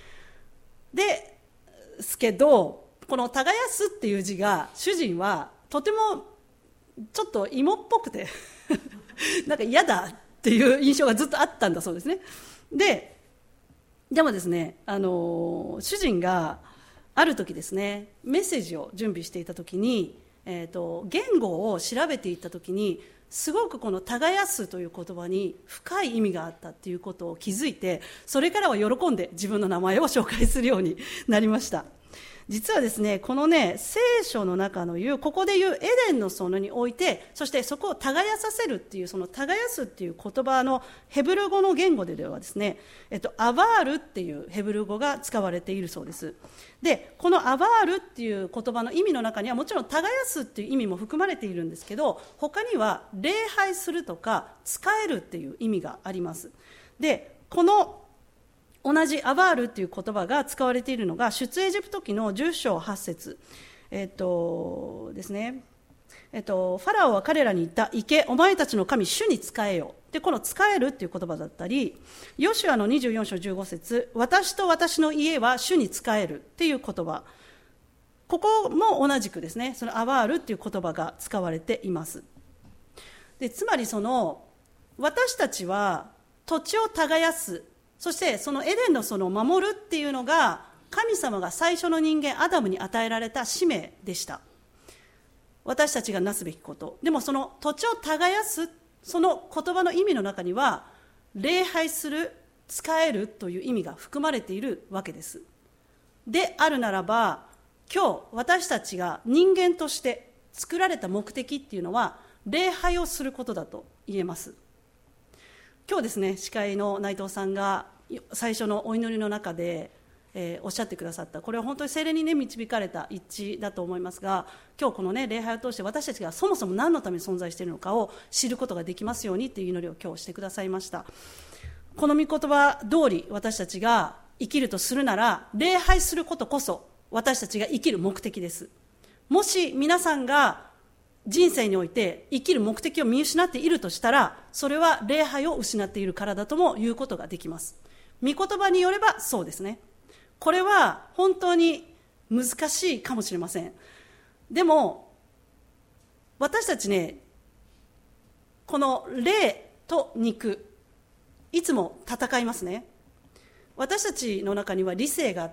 ですけど、この耕すっていう字が主人はとてもちょっと芋っぽくてなんか嫌だっていう印象がずっとあったんだそうですね。で、でもですね、あの主人がある時ですね、メッセージを準備していた時に、えーと、言語を調べていった時に、すごくこの耕すという言葉に深い意味があったっていうことを気づいて、それからは喜んで自分の名前を紹介するようになりました。実はですね、このね、聖書の中の言う、ここで言うエデンの園に置いて、そしてそこを耕させるっていう、その耕すっていう言葉のヘブル語の言語ではですね、えっと、アバールっていうヘブル語が使われているそうです。で、このアバールっていう言葉の意味の中にはもちろん耕すっていう意味も含まれているんですけど、他には礼拝するとか仕えるっていう意味があります。で、この同じアバールっていう言葉が使われているのが出エジプト記のじゅっ章はち節、えっとですね、えっと、ファラオは彼らに言った。行け、お前たちの神主に仕えよ。で、この仕えるっていう言葉だったり、ヨシュアのにじゅうよん章じゅうご節、私と私の家は主に仕えるっていう言葉、ここも同じくですね、そのアバールっていう言葉が使われています。で、つまりその私たちは土地を耕す、そしてそのエデンの園を守るっていうのが神様が最初の人間アダムに与えられた使命でした。私たちがなすべきこと。でもその土地を耕す、その言葉の意味の中には礼拝する、仕えるという意味が含まれているわけです。であるならば、今日私たちが人間として作られた目的っていうのは礼拝をすることだと言えます。今日ですね、司会の内藤さんが最初のお祈りの中で、えー、おっしゃってくださった、これは本当に聖霊に、ね、導かれた一致だと思いますが、今日この、ね、礼拝を通して私たちがそもそも何のために存在しているのかを知ることができますようにという祈りを今日してくださいました。この御言葉通り私たちが生きるとするなら、礼拝することこそ私たちが生きる目的です。もし皆さんが人生において生きる目的を見失っているとしたら、それは礼拝を失っているからだとも言うことができます。御言葉によればそうですね。これは本当に難しいかもしれません。でも私たちね、この霊と肉、いつも戦いますね。私たちの中には理性があって、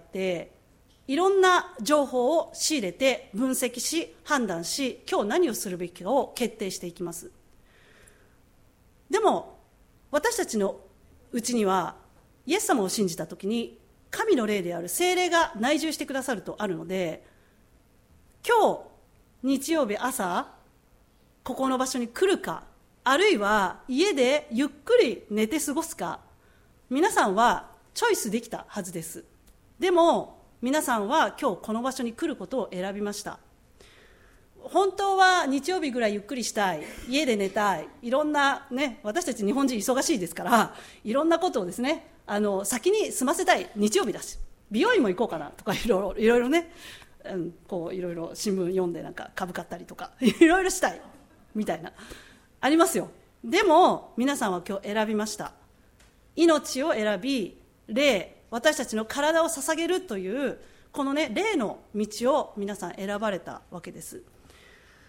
いろんな情報を仕入れて分析し判断し、今日何をするべきかを決定していきます。でも私たちのうちにはイエス様を信じたときに神の霊である聖霊が内住してくださるとあるので、今日日曜日朝ここの場所に来るか、あるいは家でゆっくり寝て過ごすか、皆さんはチョイスできたはずです。でも皆さんは今日この場所に来ることを選びました。本当は日曜日ぐらいゆっくりしたい、家で寝たい、いろんなね、私たち日本人忙しいですから、いろんなことをですね、あの先に済ませたい、日曜日だし美容院も行こうかなとか、いろいろいろいろね、うん、こういろいろ新聞読んでなんか株買ったりとかいろいろしたいみたいなありますよ。でも皆さんは今日選びました。命を選び、霊、私たちの体を捧げるというこのね、霊の道を皆さん選ばれたわけです。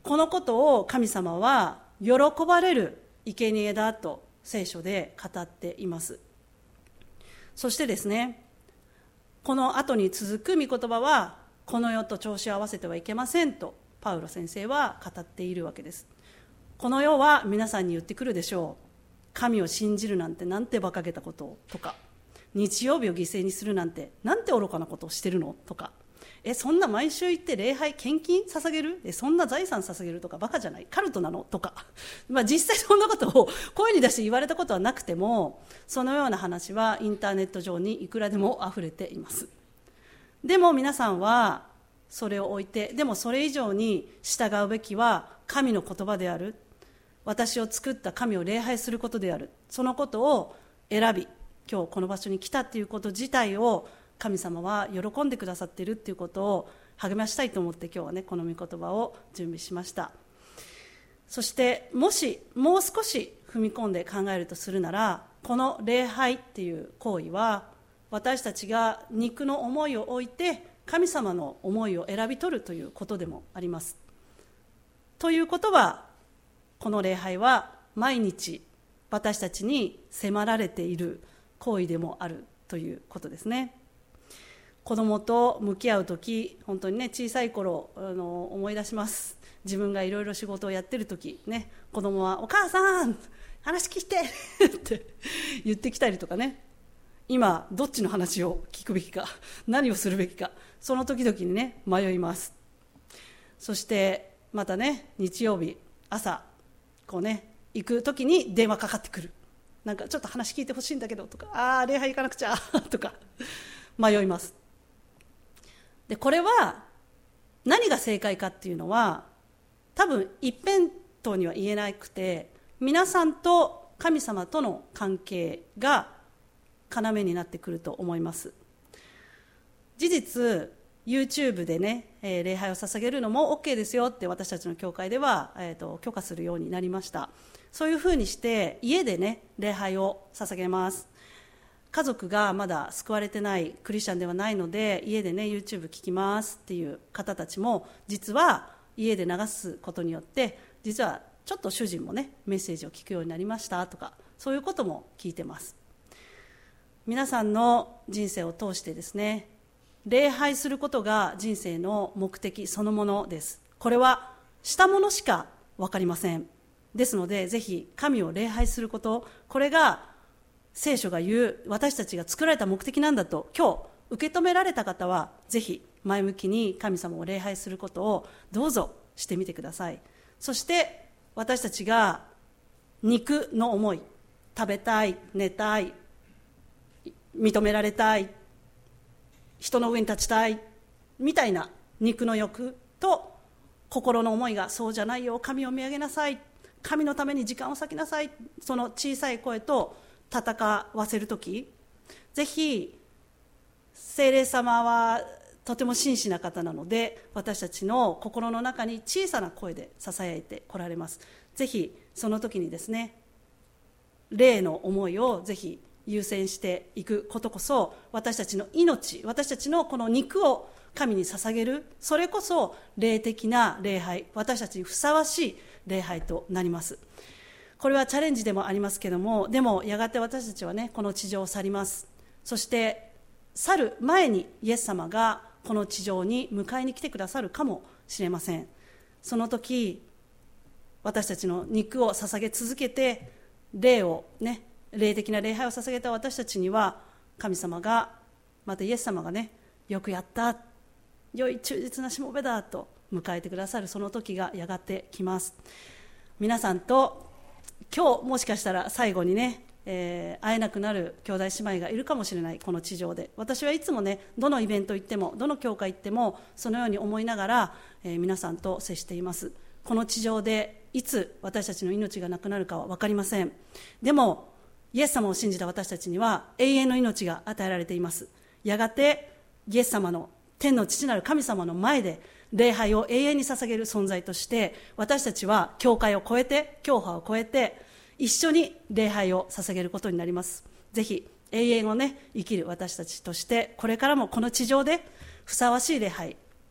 このことを神様は喜ばれる生贄だと聖書で語っています。そしてですね、この後に続く御言葉は、この世と調子を合わせてはいけませんとパウロ先生は語っているわけです。この世は皆さんに言ってくるでしょう。神を信じるなんてなんて馬鹿げたことをとか、日曜日を犠牲にするなんてなんて愚かなことをしてるのとか、えそんな毎週行って礼拝献金捧げる、えそんな財産捧げるとかバカじゃない、カルトなのとか、まあ、実際そんなことを声に出して言われたことはなくても、そのような話はインターネット上にいくらでもあふれています。でも皆さんはそれを置いて、でもそれ以上に従うべきは神の言葉である、私を作った神を礼拝することである、そのことを選び今日この場所に来たということ自体を神様は喜んでくださっているということを励ましたいと思って、今日はねこの御言葉を準備しました。そしてもしもう少し踏み込んで考えるとするなら、この礼拝っていう行為は私たちが肉の思いを置いて神様の思いを選び取るということでもあります。ということは、この礼拝は毎日私たちに迫られている行為でもあるということですね。子供と向き合うとき、本当にね小さい頃あの思い出します。自分がいろいろ仕事をやってるときね、子供はお母さん話聞いてって言ってきたりとかね、今どっちの話を聞くべきか、何をするべきか、その時々にね迷います。そしてまたね日曜日朝こうね行く時に電話かかってくる、なんかちょっと話聞いてほしいんだけどとか、ああ礼拝行かなくちゃとか迷います。でこれは何が正解かっていうのは多分一辺倒には言えなくて、皆さんと神様との関係が要になってくると思います。事実 YouTube でね、えー、礼拝を捧げるのも OK ですよって私たちの教会では、えーと、許可するようになりました。そういうふうにして家でね礼拝を捧げます。家族がまだ救われてないクリスチャンではないので、家でね YouTube 聞きますっていう方たちも実は家で流すことによって、実はちょっと主人もねメッセージを聞くようになりましたとか、そういうことも聞いてます。皆さんの人生を通してですね、礼拝することが人生の目的そのものです。これはしたものしか分かりません。ですのでぜひ神を礼拝すること、これが聖書が言う私たちが作られた目的なんだと今日受け止められた方は、ぜひ前向きに神様を礼拝することをどうぞしてみてください。そして私たちが肉の思い、食べたい、寝たい、認められたい、人の上に立ちたいみたいな肉の欲と、心の思いがそうじゃないよ、神を見上げなさい、神のために時間を割きなさい、その小さい声と戦わせるとき、ぜひ聖霊様はとても真摯な方なので、私たちの心の中に小さな声でささやいてこられます。ぜひその時にですね、霊の思いをぜひ優先していくことこそ、私たちの命、私たちのこの肉を神に捧げる、それこそ霊的な礼拝、私たちにふさわしい礼拝となります。これはチャレンジでもありますけども、でもやがて私たちはねこの地上を去ります。そして去る前にイエス様がこの地上に迎えに来てくださるかもしれません。その時私たちの肉を捧げ続けて、霊をね霊的な礼拝を捧げた私たちには、神様が、またイエス様がね、よくやった、良い忠実なしもべだと迎えてくださるその時がやがて来ます。皆さんと今日もしかしたら最後にね、えー、会えなくなる兄弟姉妹がいるかもしれない、この地上で。私はいつもねどのイベント行ってもどの教会行ってもそのように思いながら、えー、皆さんと接しています。この地上でいつ私たちの命がなくなるかは分かりません。でもイエス様を信じた私たちには永遠の命が与えられています。やがてイエス様の天の父なる神様の前で礼拝を永遠に捧げる存在として、私たちは教会を超えて、教派を超えて一緒に礼拝を捧げることになります。ぜひ永遠をね生きる私たちとして、これからもこの地上でふさわしい礼拝、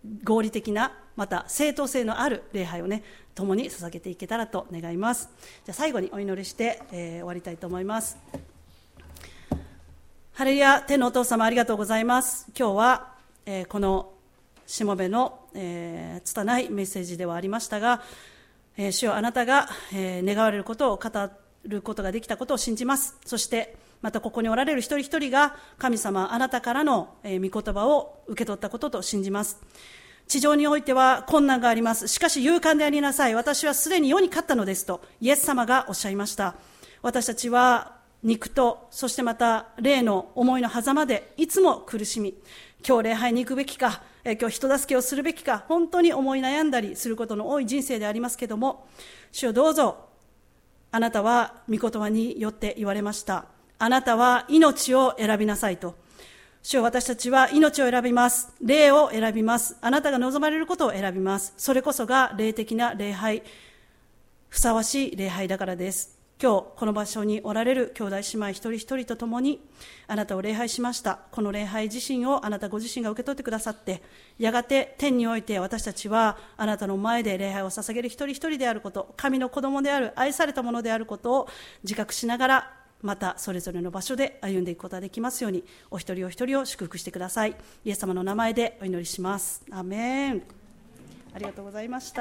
合理的なまた正当性のある礼拝をね共に捧げていけたらと願います。じゃあ最後にお祈りして、えー、終わりたいと思います。ハレルヤ、天のお父様ありがとうございます。今日は、えー、このしもべの、えー、拙いメッセージではありましたが、えー、主よあなたが、えー、願われることを語ることができたことを信じます。そしてまたここにおられる一人一人が神様あなたからの、えー、御言葉を受け取ったことと信じます。地上においては困難があります。しかし勇敢でありなさい。私はすでに世に勝ったのですとイエス様がおっしゃいました。私たちは肉とそしてまた霊の思いの狭間でいつも苦しみ、今日礼拝に行くべきか、え今日人助けをするべきか、本当に思い悩んだりすることの多い人生でありますけれども、主よどうぞあなたは御言葉によって言われました。あなたは命を選びなさいと。主よ私たちは命を選びます。霊を選びます。あなたが望まれることを選びます。それこそが霊的な礼拝、ふさわしい礼拝だからです。今日この場所におられる兄弟姉妹一人一人と共にあなたを礼拝しました。この礼拝自身をあなたご自身が受け取ってくださって、やがて天において私たちはあなたの前で礼拝を捧げる一人一人であること、神の子供である愛されたものであることを自覚しながら、またそれぞれの場所で歩んでいくことができますように、お一人お一人を祝福してください。イエス様の名前でお祈りします。アーメン。ありがとうございました。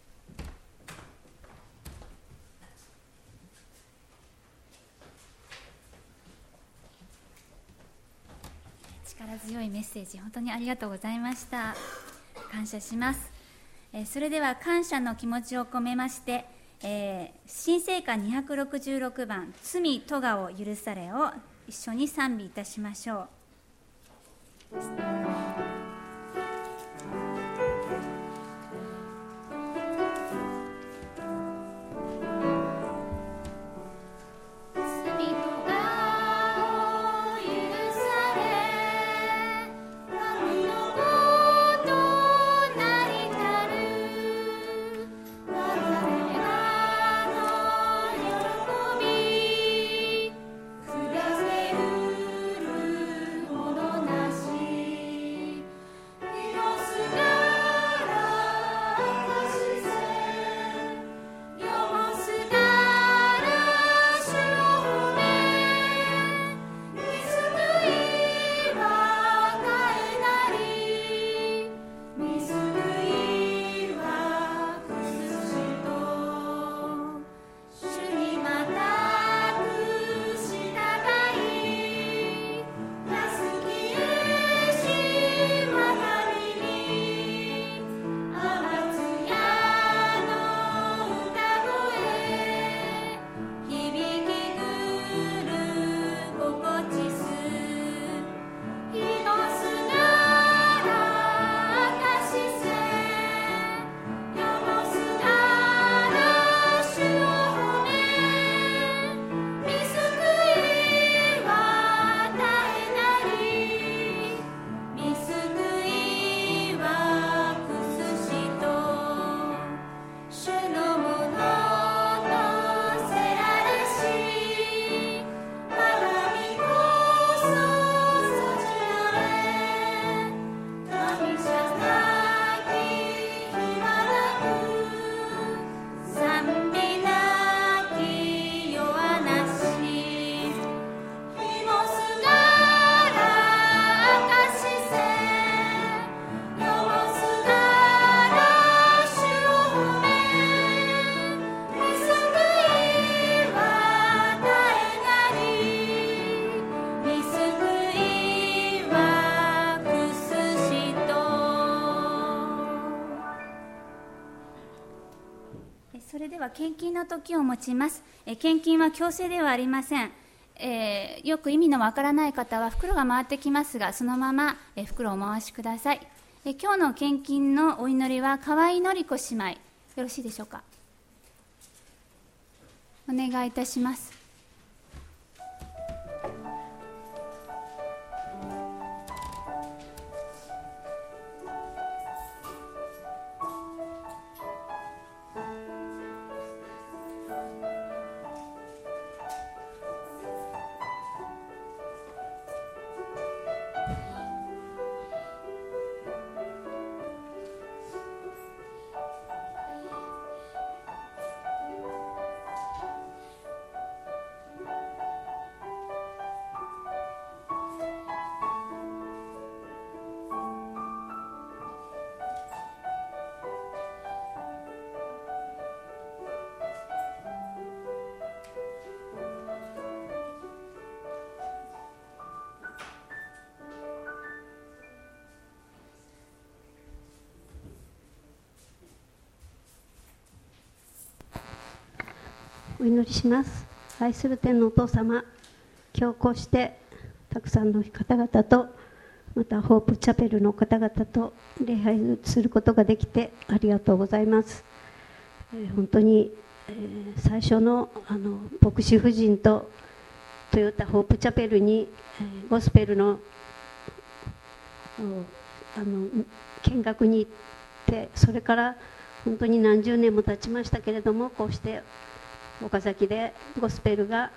力強いメッセージ本当にありがとうございました。感謝します。えー、それでは感謝の気持ちを込めまして、えー、新聖歌にひゃくろくじゅうろくばん罪咎を許されを一緒に賛美いたしましょう。それでは献金の時を持ちます。え献金は強制ではありません。えー、よく意味のわからない方は袋が回ってきますが、そのままえ袋をお回しください。え今日の献金のお祈りは河合典子姉妹、よろしいでしょうか。お願いいたします。 お祈りします。愛する天のお父様、今日こうしてたくさんの方々と、またホープチャペルの方々と礼拝することができてありがとうございます。えー、本当に、えー、最初の、あの牧師夫人とトヨタホープチャペルに、えー、ゴスペルのあの見学に行って、それから本当に何十年も経ちましたけれども、こうして岡崎でゴスペルが、あ、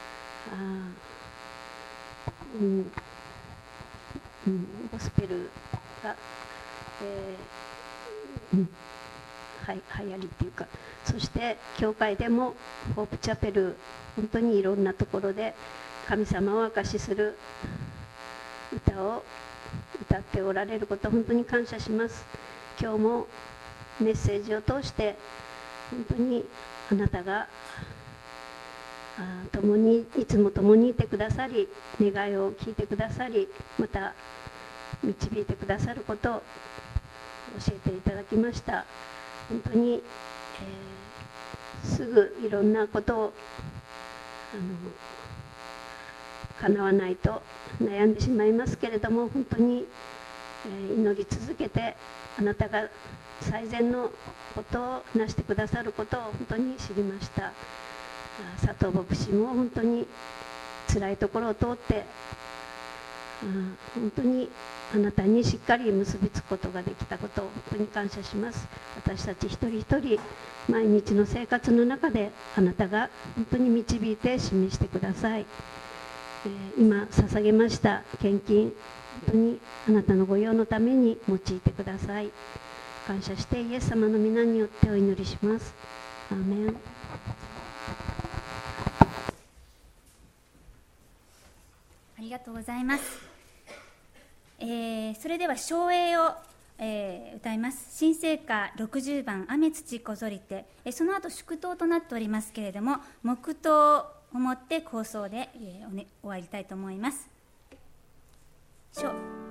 うんうん、ゴスペルが、えーうんはい、流行りっていうか、そして教会でもホープチャペル、本当にいろんなところで神様を証しする歌を歌っておられること、本当に感謝します。今日もメッセージを通して本当にあなたがあ共にいつも共にいてくださり、願いを聞いてくださり、また導いてくださることを教えていただきました。本当に、えー、すぐいろんなことをあの叶わないと悩んでしまいますけれども、本当に、えー、祈り続けて、あなたが最善のことをなしてくださることを本当に知りました。佐藤牧師も本当に辛いところを通って、本当にあなたにしっかり結びつくことができたことを本当に感謝します。私たち一人一人毎日の生活の中であなたが本当に導いて示してください。えー、今捧げました献金、本当にあなたのご用のために用いてください。感謝してイエス様の皆によってお祈りします。アーメン。 ありがとうございます。えー、それでは唱詠を、えー、歌います。新聖歌ろくじゅうばん雨土こぞりて、えー、その後祝祷となっておりますけれども、黙祷をもって構想で、えー、おね、終わりたいと思います。唱